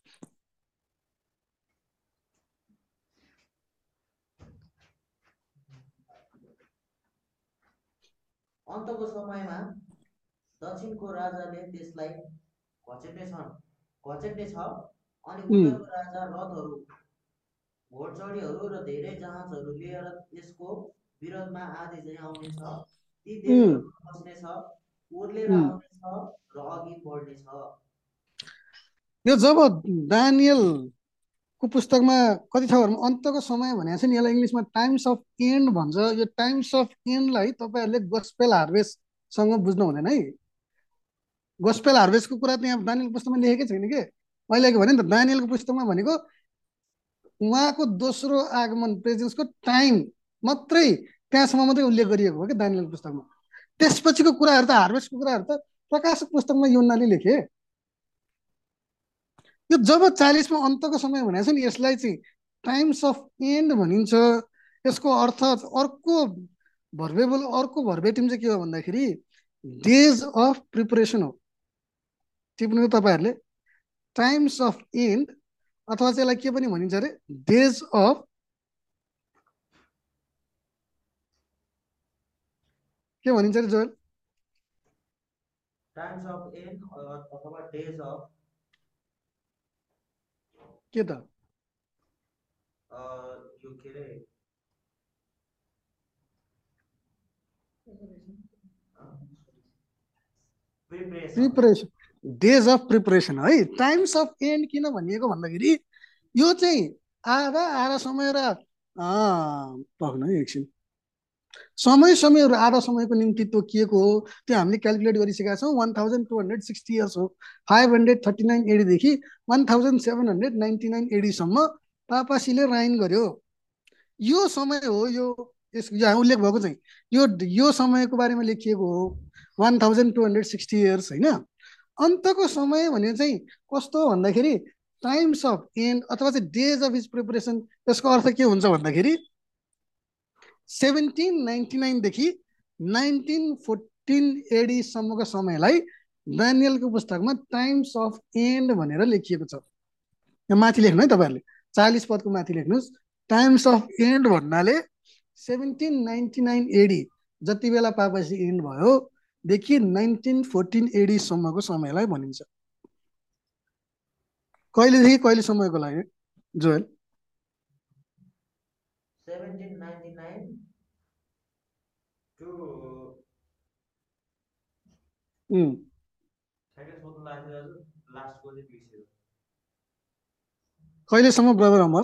अन्तको समयमा दक्षिणको राजाले त्यसलाई घचेट्ने छन् घचेट्ने छ, अनि उत्तरको राजा रथहरू, घोडचढीहरू र धेरै जहाजहरू लिएर यसको विरोधमा आधी चाहिँ आउनेछ, ती देशहरूमा बस्नेछ, उर्लेर आउनेछ र अघि बढ्नेछ। यो जब दानियलको पुस्तकमा कति छ भने अन्तको समय भनेको छ नि, यसलाई इङ्ग्लिसमा टाइम्स अफ एन्ड भन्छ। यो टाइम्स अफ एन्डलाई तपाईँहरूले गोस्पेल हार्भेस्टसँग बुझ्नु हुँदैन है। गोस्पेल हार्भेस्टको कुरा त यहाँ दानियल पुस्तकमा लेखेकै छैन के। मैले भने नि त दानियलको पुस्तकमा भनेको उहाँको दोस्रो आगमन प्रेजेन्सको टाइम मात्रै त्यहाँसम्म मात्रै उल्लेख गरिएको हो कि दानियलको पुस्तकमा। त्यसपछिको कुराहरू त हार्भेस्टको कुराहरू त प्रकाशक पुस्तकमा योन्नाले लेखे। यो जब चालिसमा अन्तको समय भनेको छ नि, यसलाई चाहिँ टाइम्स अफ एन्ड भनिन्छ। यसको अर्थ अर्को भर्बेबल अर्को भर्बेटिम चाहिँ के हो भन्दाखेरि डेज अफ प्रिपरेसन हो। टिप्नु तपाईँहरूले टाइम्स अफ एन्ड, अथवा चाहिँ यसलाई के पनि भनिन्छ अरे डेज अफ के भनिन्छ अरे जोएल? टाइम्स अफ एन्ड अथवा डेज अफ के त यो के रे प्रिपरेसन, डेज अफ प्रिपरेसन है। टाइम्स अफ एन्ड किन भनिएको भन्दाखेरि यो चाहिँ आधा आधा समय र पक्नु है एकछिन, समय समयहरू आधा समयको निम्ति तोकिएको हो। त्यो हामीले क्यालकुलेट गरिसकेका छौँ। One thousand two hundred sixty years हो, फाइभ हन्ड्रेड थर्टी नाइन एडीदेखि one thousand seven hundred ninety nine एडीसम्म पापासीले राइन गर्यो। यो समय हो, यो यस यहाँ उल्लेख भएको चाहिँ यो यो समयको बारेमा लेखिएको हो, one thousand two hundred sixty years होइन। अन्तको समय भने चाहिँ कस्तो भन्दाखेरि टाइम्स अफ एन्ड अथवा चाहिँ डेज अफ हिज प्रिपरेसन। त्यसको अर्थ के हुन्छ भन्दाखेरि सेभेन्टिन नाइन्टी नाइनदेखि नाइन्टिन फोर्टिन एडीसम्मको समयलाई दानियलको पुस्तकमा टाइम्स अफ एन्ड भनेर लेखिएको छ। यहाँ माथि लेख्नु है तपाईँहरूले, चालिस पदको माथि लेख्नुहोस्। टाइम्स अफ एन्ड भन्नाले सेभेन्टिन नाइन्टी नाइन एडी जति बेला पापासी एन्ड भयो देखि नाइन्टिन फोर्टिन एडीसम्मको समयलाई भनिन्छ। कहिलेदेखि कहिले समयको लागि Joel? Seventeen ninety nine to लास्टको चाहिँ बिर्सियो। कहिलेसम्म brother Amar?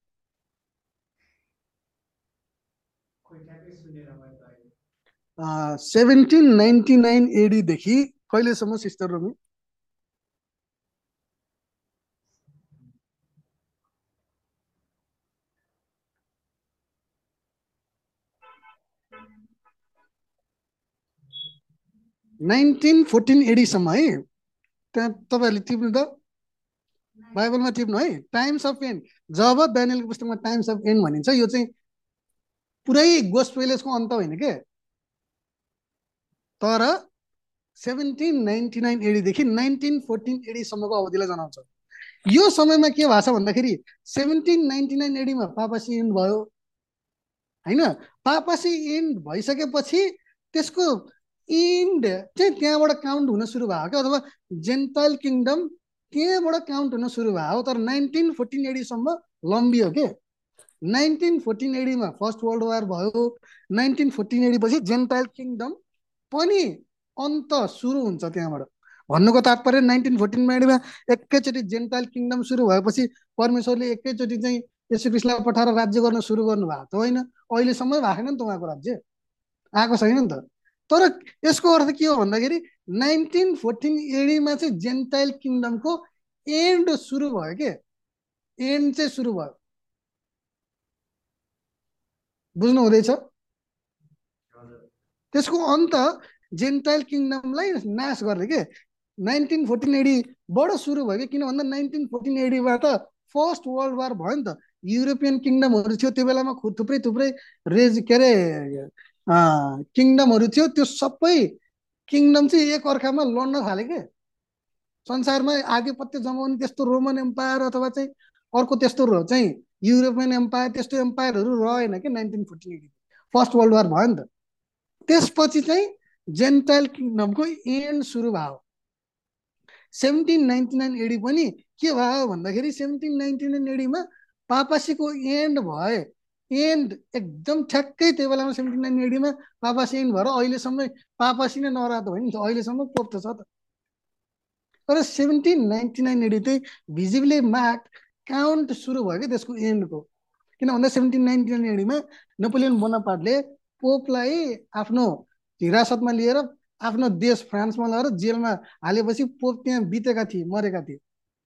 Seventeen ninety nine एडीदेखि कहिलेसम्म सिस्टर रोमी? नाइन्टिन फोर्टिन एडीसम्म है। त्यहाँ तपाईँहरूले टिप्नु त, बाइबलमा टिप्नु है। टाइम्स अफ एन्ड जब दानियलको पुस्तकमा टाइम्स अफ एन्ड भनिन्छ, यो चाहिँ पुरै गोस्पेलको अन्त होइन के, तर सेभेन्टिन नाइन्टी नाइन एडीदेखि नाइन्टिन फोर्टिन एडीसम्मको अवधिलाई जनाउँछ। यो समयमा के भएको छ भन्दाखेरि सेभेन्टिन नाइन्टी नाइन एडीमा पापासी एन्ड भयो, होइन पापासी एन्ड भइसकेपछि त्यसको एन्ड चाहिँ त्यहाँबाट काउन्ट हुन सुरु भयो क्या अथवा जेन्टाइल किङडम त्यहाँबाट काउन्ट हुन सुरु भयो तर नाइन्टिन फोर्टिन एडीसम्म लम्बियो के नाइन्टिन फोर्टिन एडीमा फर्स्ट वर्ल्ड वार भयो नाइन्टिन फोर्टिन एडी पछि जेन्टाइल किङडम पनि अन्त सुरु हुन्छ त्यहाँबाट भन्नुको तात्पर्य नाइन्टिन फोर्टिन एडीमा एकैचोटि जेन्टाइल किङडम सुरु भएपछि परमेश्वरले एकैचोटि चाहिँ यसु ख्रीष्टलाई पठाएर राज्य गर्न सुरु गर्नु भएको त होइन अहिलेसम्म भएको छैन नि त उहाँको राज्य आएको छैन नि त तर यसको अर्थ के हो भन्दाखेरि नाइन्टिन फोर्टिन एडीमा चाहिँ जेन्टाइल किङडमको एन्ड सुरु भयो के एन्ड चाहिँ सुरु भयो बुझ्नु हुँदैछ त्यसको अन्त जेन्टाइल किङडमलाई नाश गर्ने के नाइन्टिन फोर्टिन एडीबाट सुरु भयो कि किन भन्दा नाइन्टिन फोर्टिन एडीबाट फर्स्ट वर्ल्ड वार भयो नि त युरोपियन किङडमहरू थियो त्यो बेलामा थुप्रै थुप्रै रेज के अरे किङडमहरू थियो त्यो सबै किङडम चाहिँ एक अर्कामा लड्न थाले के संसारमा आधिपत्य जमाउने त्यस्तो रोमन एम्पायर अथवा चाहिँ अर्को त्यस्तो चाहिँ युरोपियन एम्पायर त्यस्तो एम्पायरहरू रहेन कि nineteen fourteen AD first world war भयो नि त त्यसपछि चाहिँ जेन्टाइल किङडमको एन्ड सुरु भयो सेभेन्टिन नाइन्टी नाइन एडी पनि के भयो भन्दाखेरि सेभेन्टिन नाइन्टी नाइन एडीमा पापासीको एन्ड भए एन्ड एकदम ठ्याक्कै त्यो बेलामा सेभेन्टिन नाइन एडीमा पापासी एन्ड भएर अहिलेसम्म पापासी नै नरह त होइन नि त अहिलेसम्म पोप त छ त तर सेभेन्टिन नाइन्टी नाइन एडी चाहिँ भिजिबली मार्क काउन्ट सुरु भयो कि त्यसको एन्डको किन भन्दा सेभेन्टिन नाइन्टी नाइन एडीमा नेपोलियन बोनापार्टले पोपलाई आफ्नो हिरासतमा लिएर आफ्नो देश फ्रान्समा लगेर जेलमा हालेपछि पोप त्यहाँ बितेका थिए मरेका थिए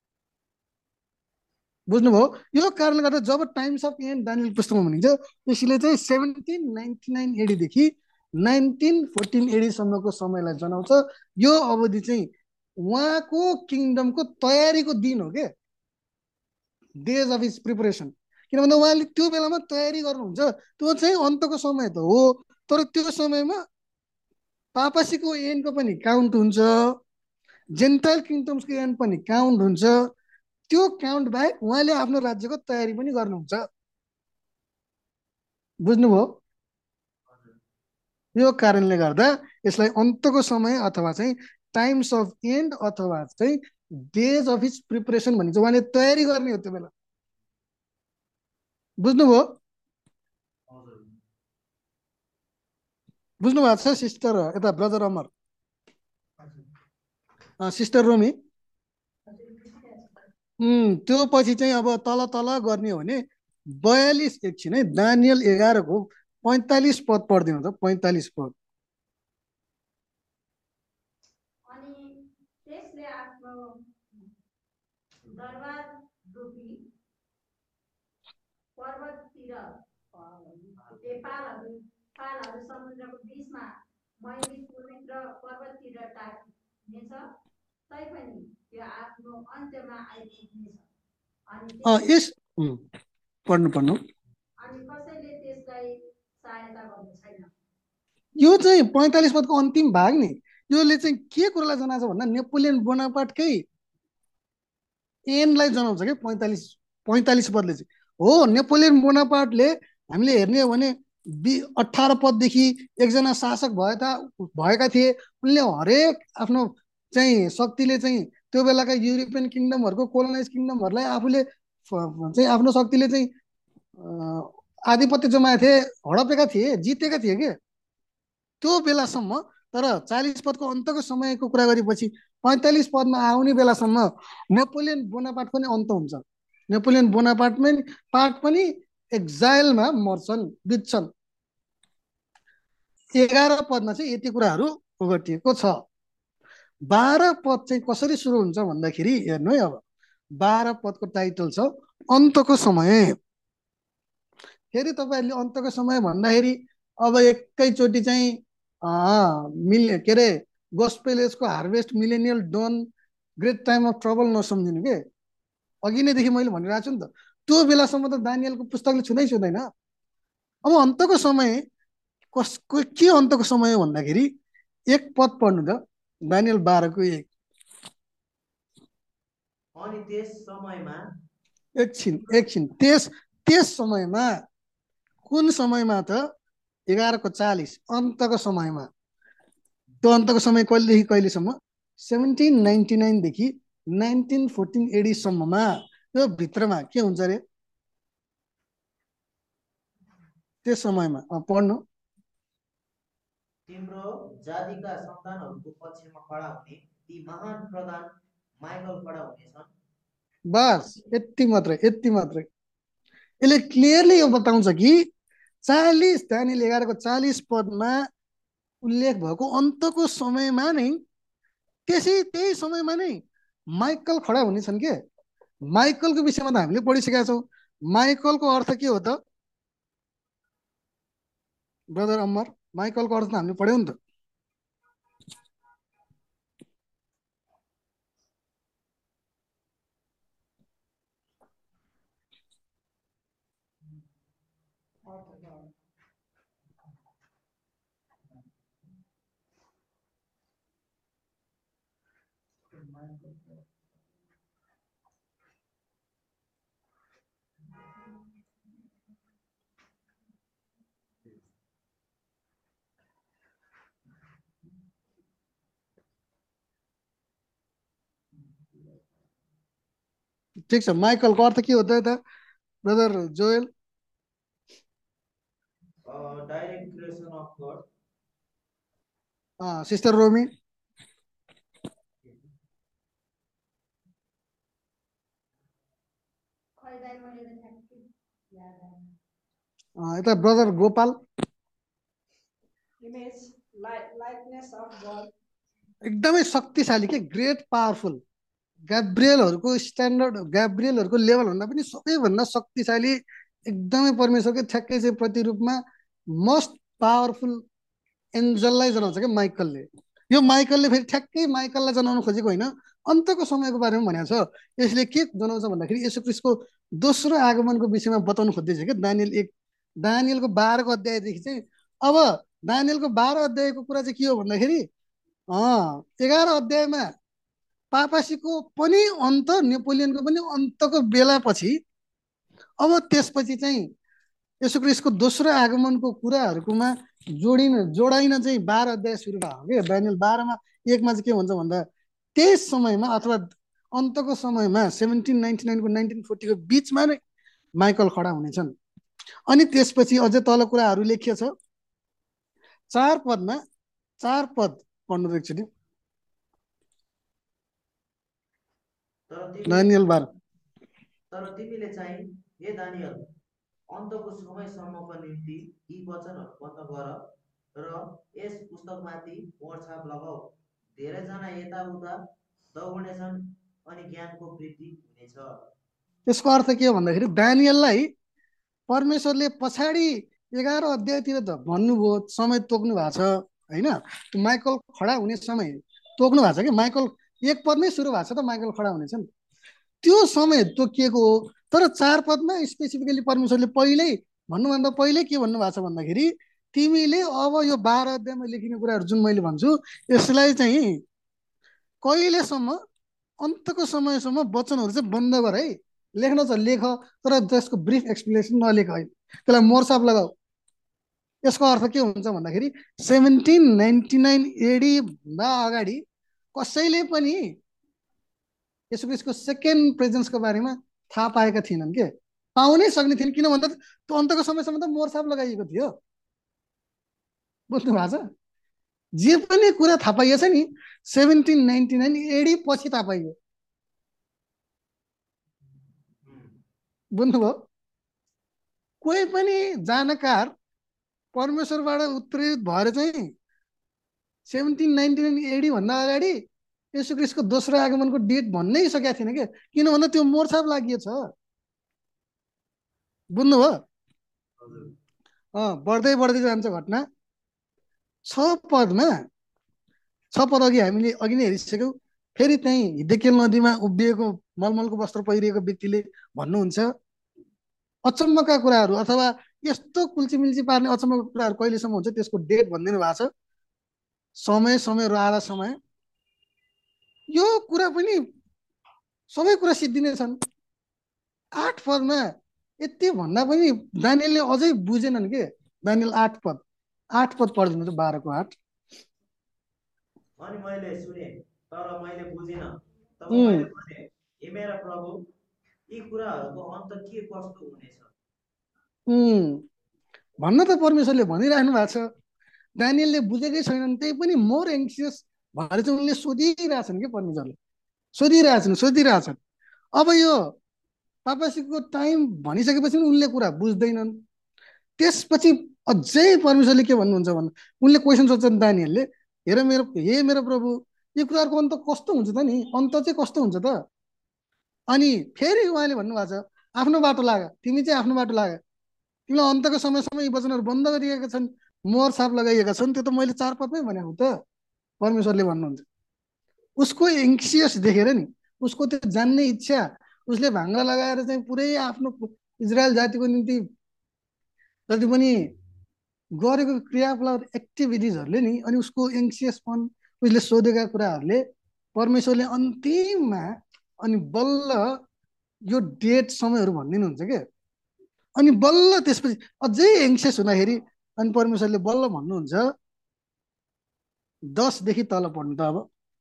बुझ्नुभयो यो कारणले गर्दा जब टाइम्स अफ एन्ड दानियल पुस्तकमा भनिन्छ त्यसले चाहिँ सेभेन्टिन नाइन्टी नाइन एडीदेखि नाइन्टिन फोर्टिन एडीसम्मको समयलाई जनाउँछ यो अवधि चाहिँ उहाँको किङडमको तयारीको दिन हो के डेज अफ हिज प्रिपरेसन किन भन्दा उहाँले त्यो बेलामा तयारी गर्नुहुन्छ त्यो चाहिँ अन्तको समय त हो तर त्यो समयमा पापासीको एन्डको पनि काउन्ट हुन्छ जेन्टाइल किङडम्सको एन्ड पनि काउन्ट हुन्छ त्यो काउन्ट बाहेक उहाँले आफ्नो राज्यको तयारी पनि गर्नुहुन्छ बुझ्नुभयो यो कारणले गर्दा यसलाई अन्तको समय अथवा चाहिँ टाइम्स अफ एन्ड अथवा चाहिँ डेज अफ हिज प्रिपरेसन भनिन्छ उहाँले तयारी गर्ने हो त्यो बेला बुझ्नुभयो बुझ्नु भएको छ सिस्टर यता ब्रदर अमर सिस्टर रोमी उम् त्यो पछि चाहिँ अब तल तल गर्ने हो भने बयालिस एकछिन है दानियल एघारको पैँतालिस पद पढिदिनु त पैँतालिस पद अनि त्यसले आफ्नो दरबार रूपी पर्वततिर नेपालहरू पालहरू समुद्रको बिचमा मैले पुर्ने र पर्वततिर टाक्नेछ तैपनि त्यो आफ्नो अन्त्यमा आइपुग्नेछ अनि यस पढ्नु पढ्नु अनि कसैले त्यसलाई सहायता गर्ने छैन यो चाहिँ पैँतालिस पदको अन्तिम भाग नि योले चाहिँ के कुरालाई जनाउँछ भन्दा नेपोलियन बोनापार्टकै एन्डलाई जनाउँछ क्या पैँतालिस पैँतालिस पदले चाहिँ हो नेपोलियन बोनापार्टले हामीले हेर्ने हो भने बि अठार पददेखि एकजना शासक भए भएका थिए उनले हरेक आफ्नो चाहिँ शक्तिले चाहिँ त्यो बेलाका युरोपियन किङडमहरूको कोलोनाइज किङडमहरूलाई आफूले चाहिँ आफ्नो शक्तिले चाहिँ आधिपत्य जमाए थिए हडपेका थिए जितेका थिए के त्यो बेलासम्म तर चालिस पदको अन्तको समयको कुरा गरेपछि पैँतालिस पदमा आउने बेलासम्म नेपोलियन बोनापार्ट पनि अन्त हुन्छ नेपोलियन बोनापार्ट पनि पार्ट पनि एक्जाइलमा मर्छन् बित्छन् एघार पदमा चाहिँ यति कुराहरू ओगटिएको छ बाह्र पद चाहिँ कसरी सुरु हुन्छ भन्दाखेरि हेर्नु है अब बाह्र पदको टाइटल छ अन्तको समय फेरि तपाईँहरूले अन्तको समय भन्दाखेरि अब एकैचोटि चाहिँ मिल के अरे गोस्पेल एजको harvest millennial dawn great time of trouble नसम्झिनु के अघि नैदेखि मैले भनिरहेको छु नि त त्यो बेलासम्म त दानियलको पुस्तकले छुँदै छुँदैन अब अन्तको समय कसको के अन्तको समय हो भन्दाखेरि एक पद पढ्नु त दानियल बाह्रको एक अनि त्यस समयमा एकछिन एकछिन त्यस त्यस समयमा कुन समयमा त एघारको चालिस अन्तको समयमा त्यो अन्तको समय कहिलेदेखि कहिलेसम्म सेभेन्टिन नाइन्टी नाइनदेखि नाइन्टिन फोर्टिन एडीसम्ममा त्यो भित्रमा के हुन्छ अरे त्यस समयमा पढ्नु तिम्रो जातिका सन्तानहरूको पक्षमा खडा हुने ती महान प्रधान माइकल खडा हुनेछन्। बस यति मात्रै यति मात्रै यसले क्लियरली यो बताउँछ कि चालिस दानियल एघारको चालिस पदमा उल्लेख भएको अन्तको समयमा नै त्यसै त्यही समयमा नै माइकल खडा हुनेछन् के। माइकलको विषयमा त हामीले पढिसकेका छौँ। माइकलको अर्थ के हो त ब्रदर अमर? माइकलको अर्थ त हामीले पढ्यौँ नि त। ठिक छ, माइकलको अर्थ के हो त brother Joel? Direct creation of God. Sister Romi? यता brother Gopal? Image likeness of God. एकदमै शक्तिशाली के, ग्रेट पावरफुल। ग्याब्रियलहरूको स्ट्यान्डर्ड ग्याब्रियलहरूको लेभलभन्दा पनि सबैभन्दा शक्तिशाली एकदमै परमेश्वरकै ठ्याक्कै चाहिँ प्रतिरूपमा मोस्ट पावरफुल एन्जललाई जनाउँछ क्या माइकलले। यो माइकलले फेरि ठ्याक्कै माइकललाई जनाउनु खोजेको होइन, अन्तको समयको बारेमा भनेको छ। यसले के जनाउँछ भन्दाखेरि येशू ख्रीष्टको दोस्रो आगमनको विषयमा बताउनु खोज्दैछ क्या। दानियल एक दानियलको बाह्रको अध्यायदेखि चाहिँ अब दानियलको बाह्र अध्यायको कुरा चाहिँ के हो भन्दाखेरि एघार अध्यायमा पापासीको पनि अन्त, नेपोलियनको पनि अन्तको बेलापछि अब त्यसपछि चाहिँ येशू ख्रीष्टको दोस्रो आगमनको कुराहरूकोमा जोडिन जोडाइन चाहिँ बाह्र अध्याय सुरु भयो क्या। दानियल बाह्रमा एकमा चाहिँ के भन्छ भन्दा त्यस समयमा अथवा अन्तको समयमा सेभेन्टिन नाइन्टी नाइनको नाइन्टिन फोर्टीको बिचमा नै माइकल खडा हुनेछन्। अनि त्यसपछि अझै तल कुराहरू लेखिएको छ चार पदमा। चार पद पढ्नु एकचोटि दानियल बाह्र। तर तिमीले चाहिँ हे दानियल अन्तको समयसम्मको निम्ति यी वचनहरू बन्द गर र यस पुस्तकमाथि मोहरछाप लगाऊ। धेरैजना यताउता दौडनेछन् अनि ज्ञानको वृद्धि हुनेछ। यसको अर्थ के हो भन्दाखेरि दानियललाई परमेश्वरले पछाडि एघार अध्यायतिर त भन्नुभयो, समय तोक्नु भएको छ होइन। माइकल खडा हुने समय तोक्नु भएको छ कि। माइकल एक पदमै सुरु भएको छ त माइकल खडा हुनेछन्, त्यो समय तोकिएको हो। तर चार पदमा स्पेसिफिकली परमेश्वरले पहिल्यै भन्नुभन्दा पहिल्यै के भन्नुभएको छ भन्दाखेरि तिमीले अब यो बाह्र अध्यायमा लेखिने कुराहरू जुन मैले भन्छु यसलाई चाहिँ कहिलेसम्म, अन्तको समयसम्म वचनहरू चाहिँ बन्द गर है। लेख्न छ लेख, तर त्यसको ब्रिफ एक्सप्लेनेसन नलेख है, त्यसलाई मोरसाप लगाऊ। यसको अर्थ के हुन्छ भन्दाखेरि सेभेन्टिन नाइन्टी नाइन एडी भन्दा अगाडि कसैले पनि येशू ख्रीष्टको सेकेन्ड प्रेजेन्सको बारेमा थाहा पाएका थिएनन् के, पाउनै सक्ने थिएन। किन भन्दा त्यो अन्तको समयसम्म त मोरसाप लगाइएको थियो। बुझ्नु भएको छ? जे पनि कुरा थाहा पाइएछ नि सेभेन्टिन नाइन्टी नाइन एडी पछि थाहा पाइयो। बुझ्नुभयो? कोही पनि जानकार परमेश्वरबाट उत्प्रेरित भएर चाहिँ सेभेन्टिन नाइन्टी नाइन एडी भन्दा अगाडि येशू ख्रीष्टको दोस्रो आगमनको डेट भन्नै सकेका थिएन क्या। किन भन्दा त्यो मोरछाप लागिएछ। बुझ्नुभयो? अँ बढ्दै बढ्दै जान्छ घटना। छ पदमा छ पद अघि हामीले अघि नै हेरिसक्यौँ। फेरि त्यहीँ हिद्देकेल नदीमा उभिएको मलमलको वस्त्र पहिरिएको व्यक्तिले भन्नुहुन्छ अचम्मका कुराहरू अथवा यस्तो कुल्चीमिल्ची पार्ने अचम्मको कुराहरू कहिलेसम्म हुन्छ त्यसको डेट भनिदिनु भएको छ। समय समय र आधा समय यो कुरा पनि सबै कुरा सिद्धिने छन्। आठ पदमा यति भन्दा पनि दानियलले अझै बुझेनन् के। दानियल आठ पद आठ पद पढिदिनु त बाह्रको आठ। अनि मैले सुने तर मैले बुझिन। तब उम्, मैले भने, हे मेरा प्रभु, यी कुराहरूको अन्त के कस्तो हुनेछ? उम्, भन्न त परमेश्वरले भनिराख्नु भएको छ, दानियलले बुझेकै छैनन्, त्यही पनि मोर एङ्सियस भएर चाहिँ उनले सोधिरहेछन् कि परमेश्वरले सोधिरहेछन् सोधिरहेछन्। अब यो पापासीको टाइम भनिसकेपछि पनि उनले कुरा बुझ्दैनन्। त्यसपछि अझै परमेश्वरले के भन्नुहुन्छ भन्नु, उनले क्वेसन सोध्छन् दानियलले, हेर मेरो हे मेरो प्रभु, यो कुराहरूको अन्त कस्तो हुन्छ त नि, अन्त चाहिँ कस्तो हुन्छ त? अनि फेरि उहाँले भन्नुभएको छ, आफ्नो बाटो लाग, तिमी चाहिँ आफ्नो बाटो लाग, तिमीलाई अन्तको समयसम्म यी वचनहरू बन्द गरिएका छन्, मोहर छाप लगाइएका छन्। त्यो त मैले चार पदमै भनेको त, परमेश्वरले भन्नुहुन्छ। उसको एङ्सियस देखेर नि, उसको त्यो जान्ने इच्छा, उसले भाङ्रा लगाएर चाहिँ पुरै आफ्नो इजरायल जातिको निम्ति जति पनि गरेको क्रियाकलाप एक्टिभिटिजहरूले नि, अनि उसको एङ्सियसपन, उसले सोधेका कुराहरूले परमेश्वरले अन्तिममा अनि बल्ल यो डेट समयहरू भनिदिनुहुन्छ के। अनि बल्ल त्यसपछि अझै एङ्सियस हुँदाखेरि अनि परमेश्वरले बल्ल भन्नुहुन्छ, दसदेखि तल पढ्नु त अब।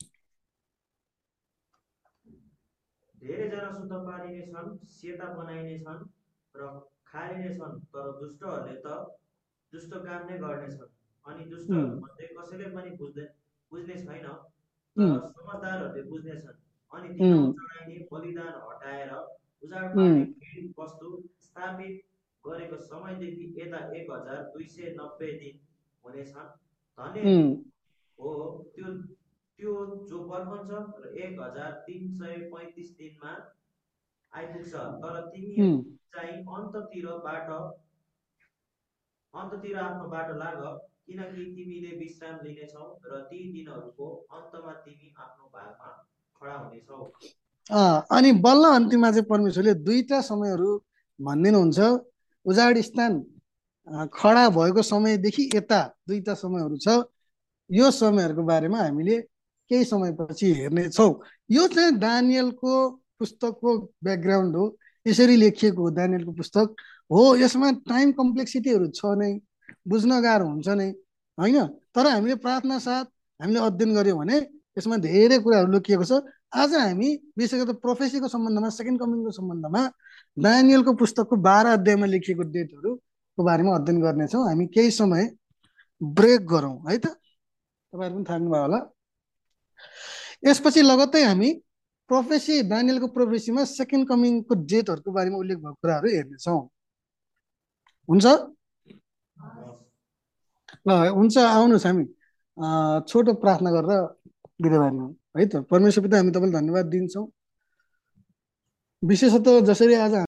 धेरैजना शुद्ध पारिने छन्, सेता बनाइने छन् र खारिने छन्, तर दुष्टहरूले त दुष्ट काम नै गर्नेछन्। अनि दुष्टहरूमध्ये कसैले पनि बुझ्दै बुझ्ने छैन, तर समझदारहरूले बुझ्नेछन्। अनि दिनमा चढाइने बलिदान हटाएर उजाड पार्ने घृणित वस्तु स्थापित गरेको समयदेखि यता एक हजार दुई सय नब्बे दिन हुनेछन्। धन्य हो त्यो त्यो जो पर्खन्छ र एक हजार तिन सय पैँतिस दिनमा आइपुग्छ। तर तिमी चाहिँ अन्ततिर बाटो अन्ततिर आफ्नो बाटो लाग, किनकि तिमीले विश्राम लिनेछौ र ती दिनहरूको अन्तमा तिमी आफ्नो भागमा खडा हुनेछौ। अनि बल्ल अन्तिममा चाहिँ परमेश्वरले दुईटा समयहरू भनिदिनुहुन्छ। उजाड स्थान खडा भएको समयदेखि यता दुईटा समयहरू छ। यो समयहरूको बारेमा हामीले केही समयपछि हेर्नेछौँ। यो चाहिँ दानियलको पुस्तकको ब्याकग्राउन्ड हो, यसरी लेखिएको हो दानियलको पुस्तक हो। यसमा टाइम कम्प्लेक्सिटीहरू छ नै, बुझ्न गाह्रो हुन्छ नै होइन। तर हामीले प्रार्थना साथ हामीले अध्ययन गऱ्यौँ भने यसमा धेरै कुराहरू लेखिएको छ। आज हामी विशेष गरेर प्रोफेसीको सम्बन्धमा, सेकेन्ड कमिङको सम्बन्धमा दानियलको पुस्तकको बाह्र अध्यायमा लेखिएको डेटहरूको बारेमा अध्ययन गर्नेछौँ। हामी केही समय ब्रेक गरौँ है त, तपाईँहरू पनि थाक्नुभयो होला। यसपछि लगत्तै हामी प्रोफेसी, दानियलको प्रोफेसीमा सेकेन्ड कमिङको डेटहरूको बारेमा उल्लेख भएको कुराहरू हेर्नेछौँ। हुन्छ ल, हुन्छ, आउनुहोस् हामी छोटो प्रार्थना गरेर बिदा मार्यौँ है त। परमेश्वर पिता, हामी तपाईँलाई धन्यवाद दिन्छौँ, विशेषतः जसरी आज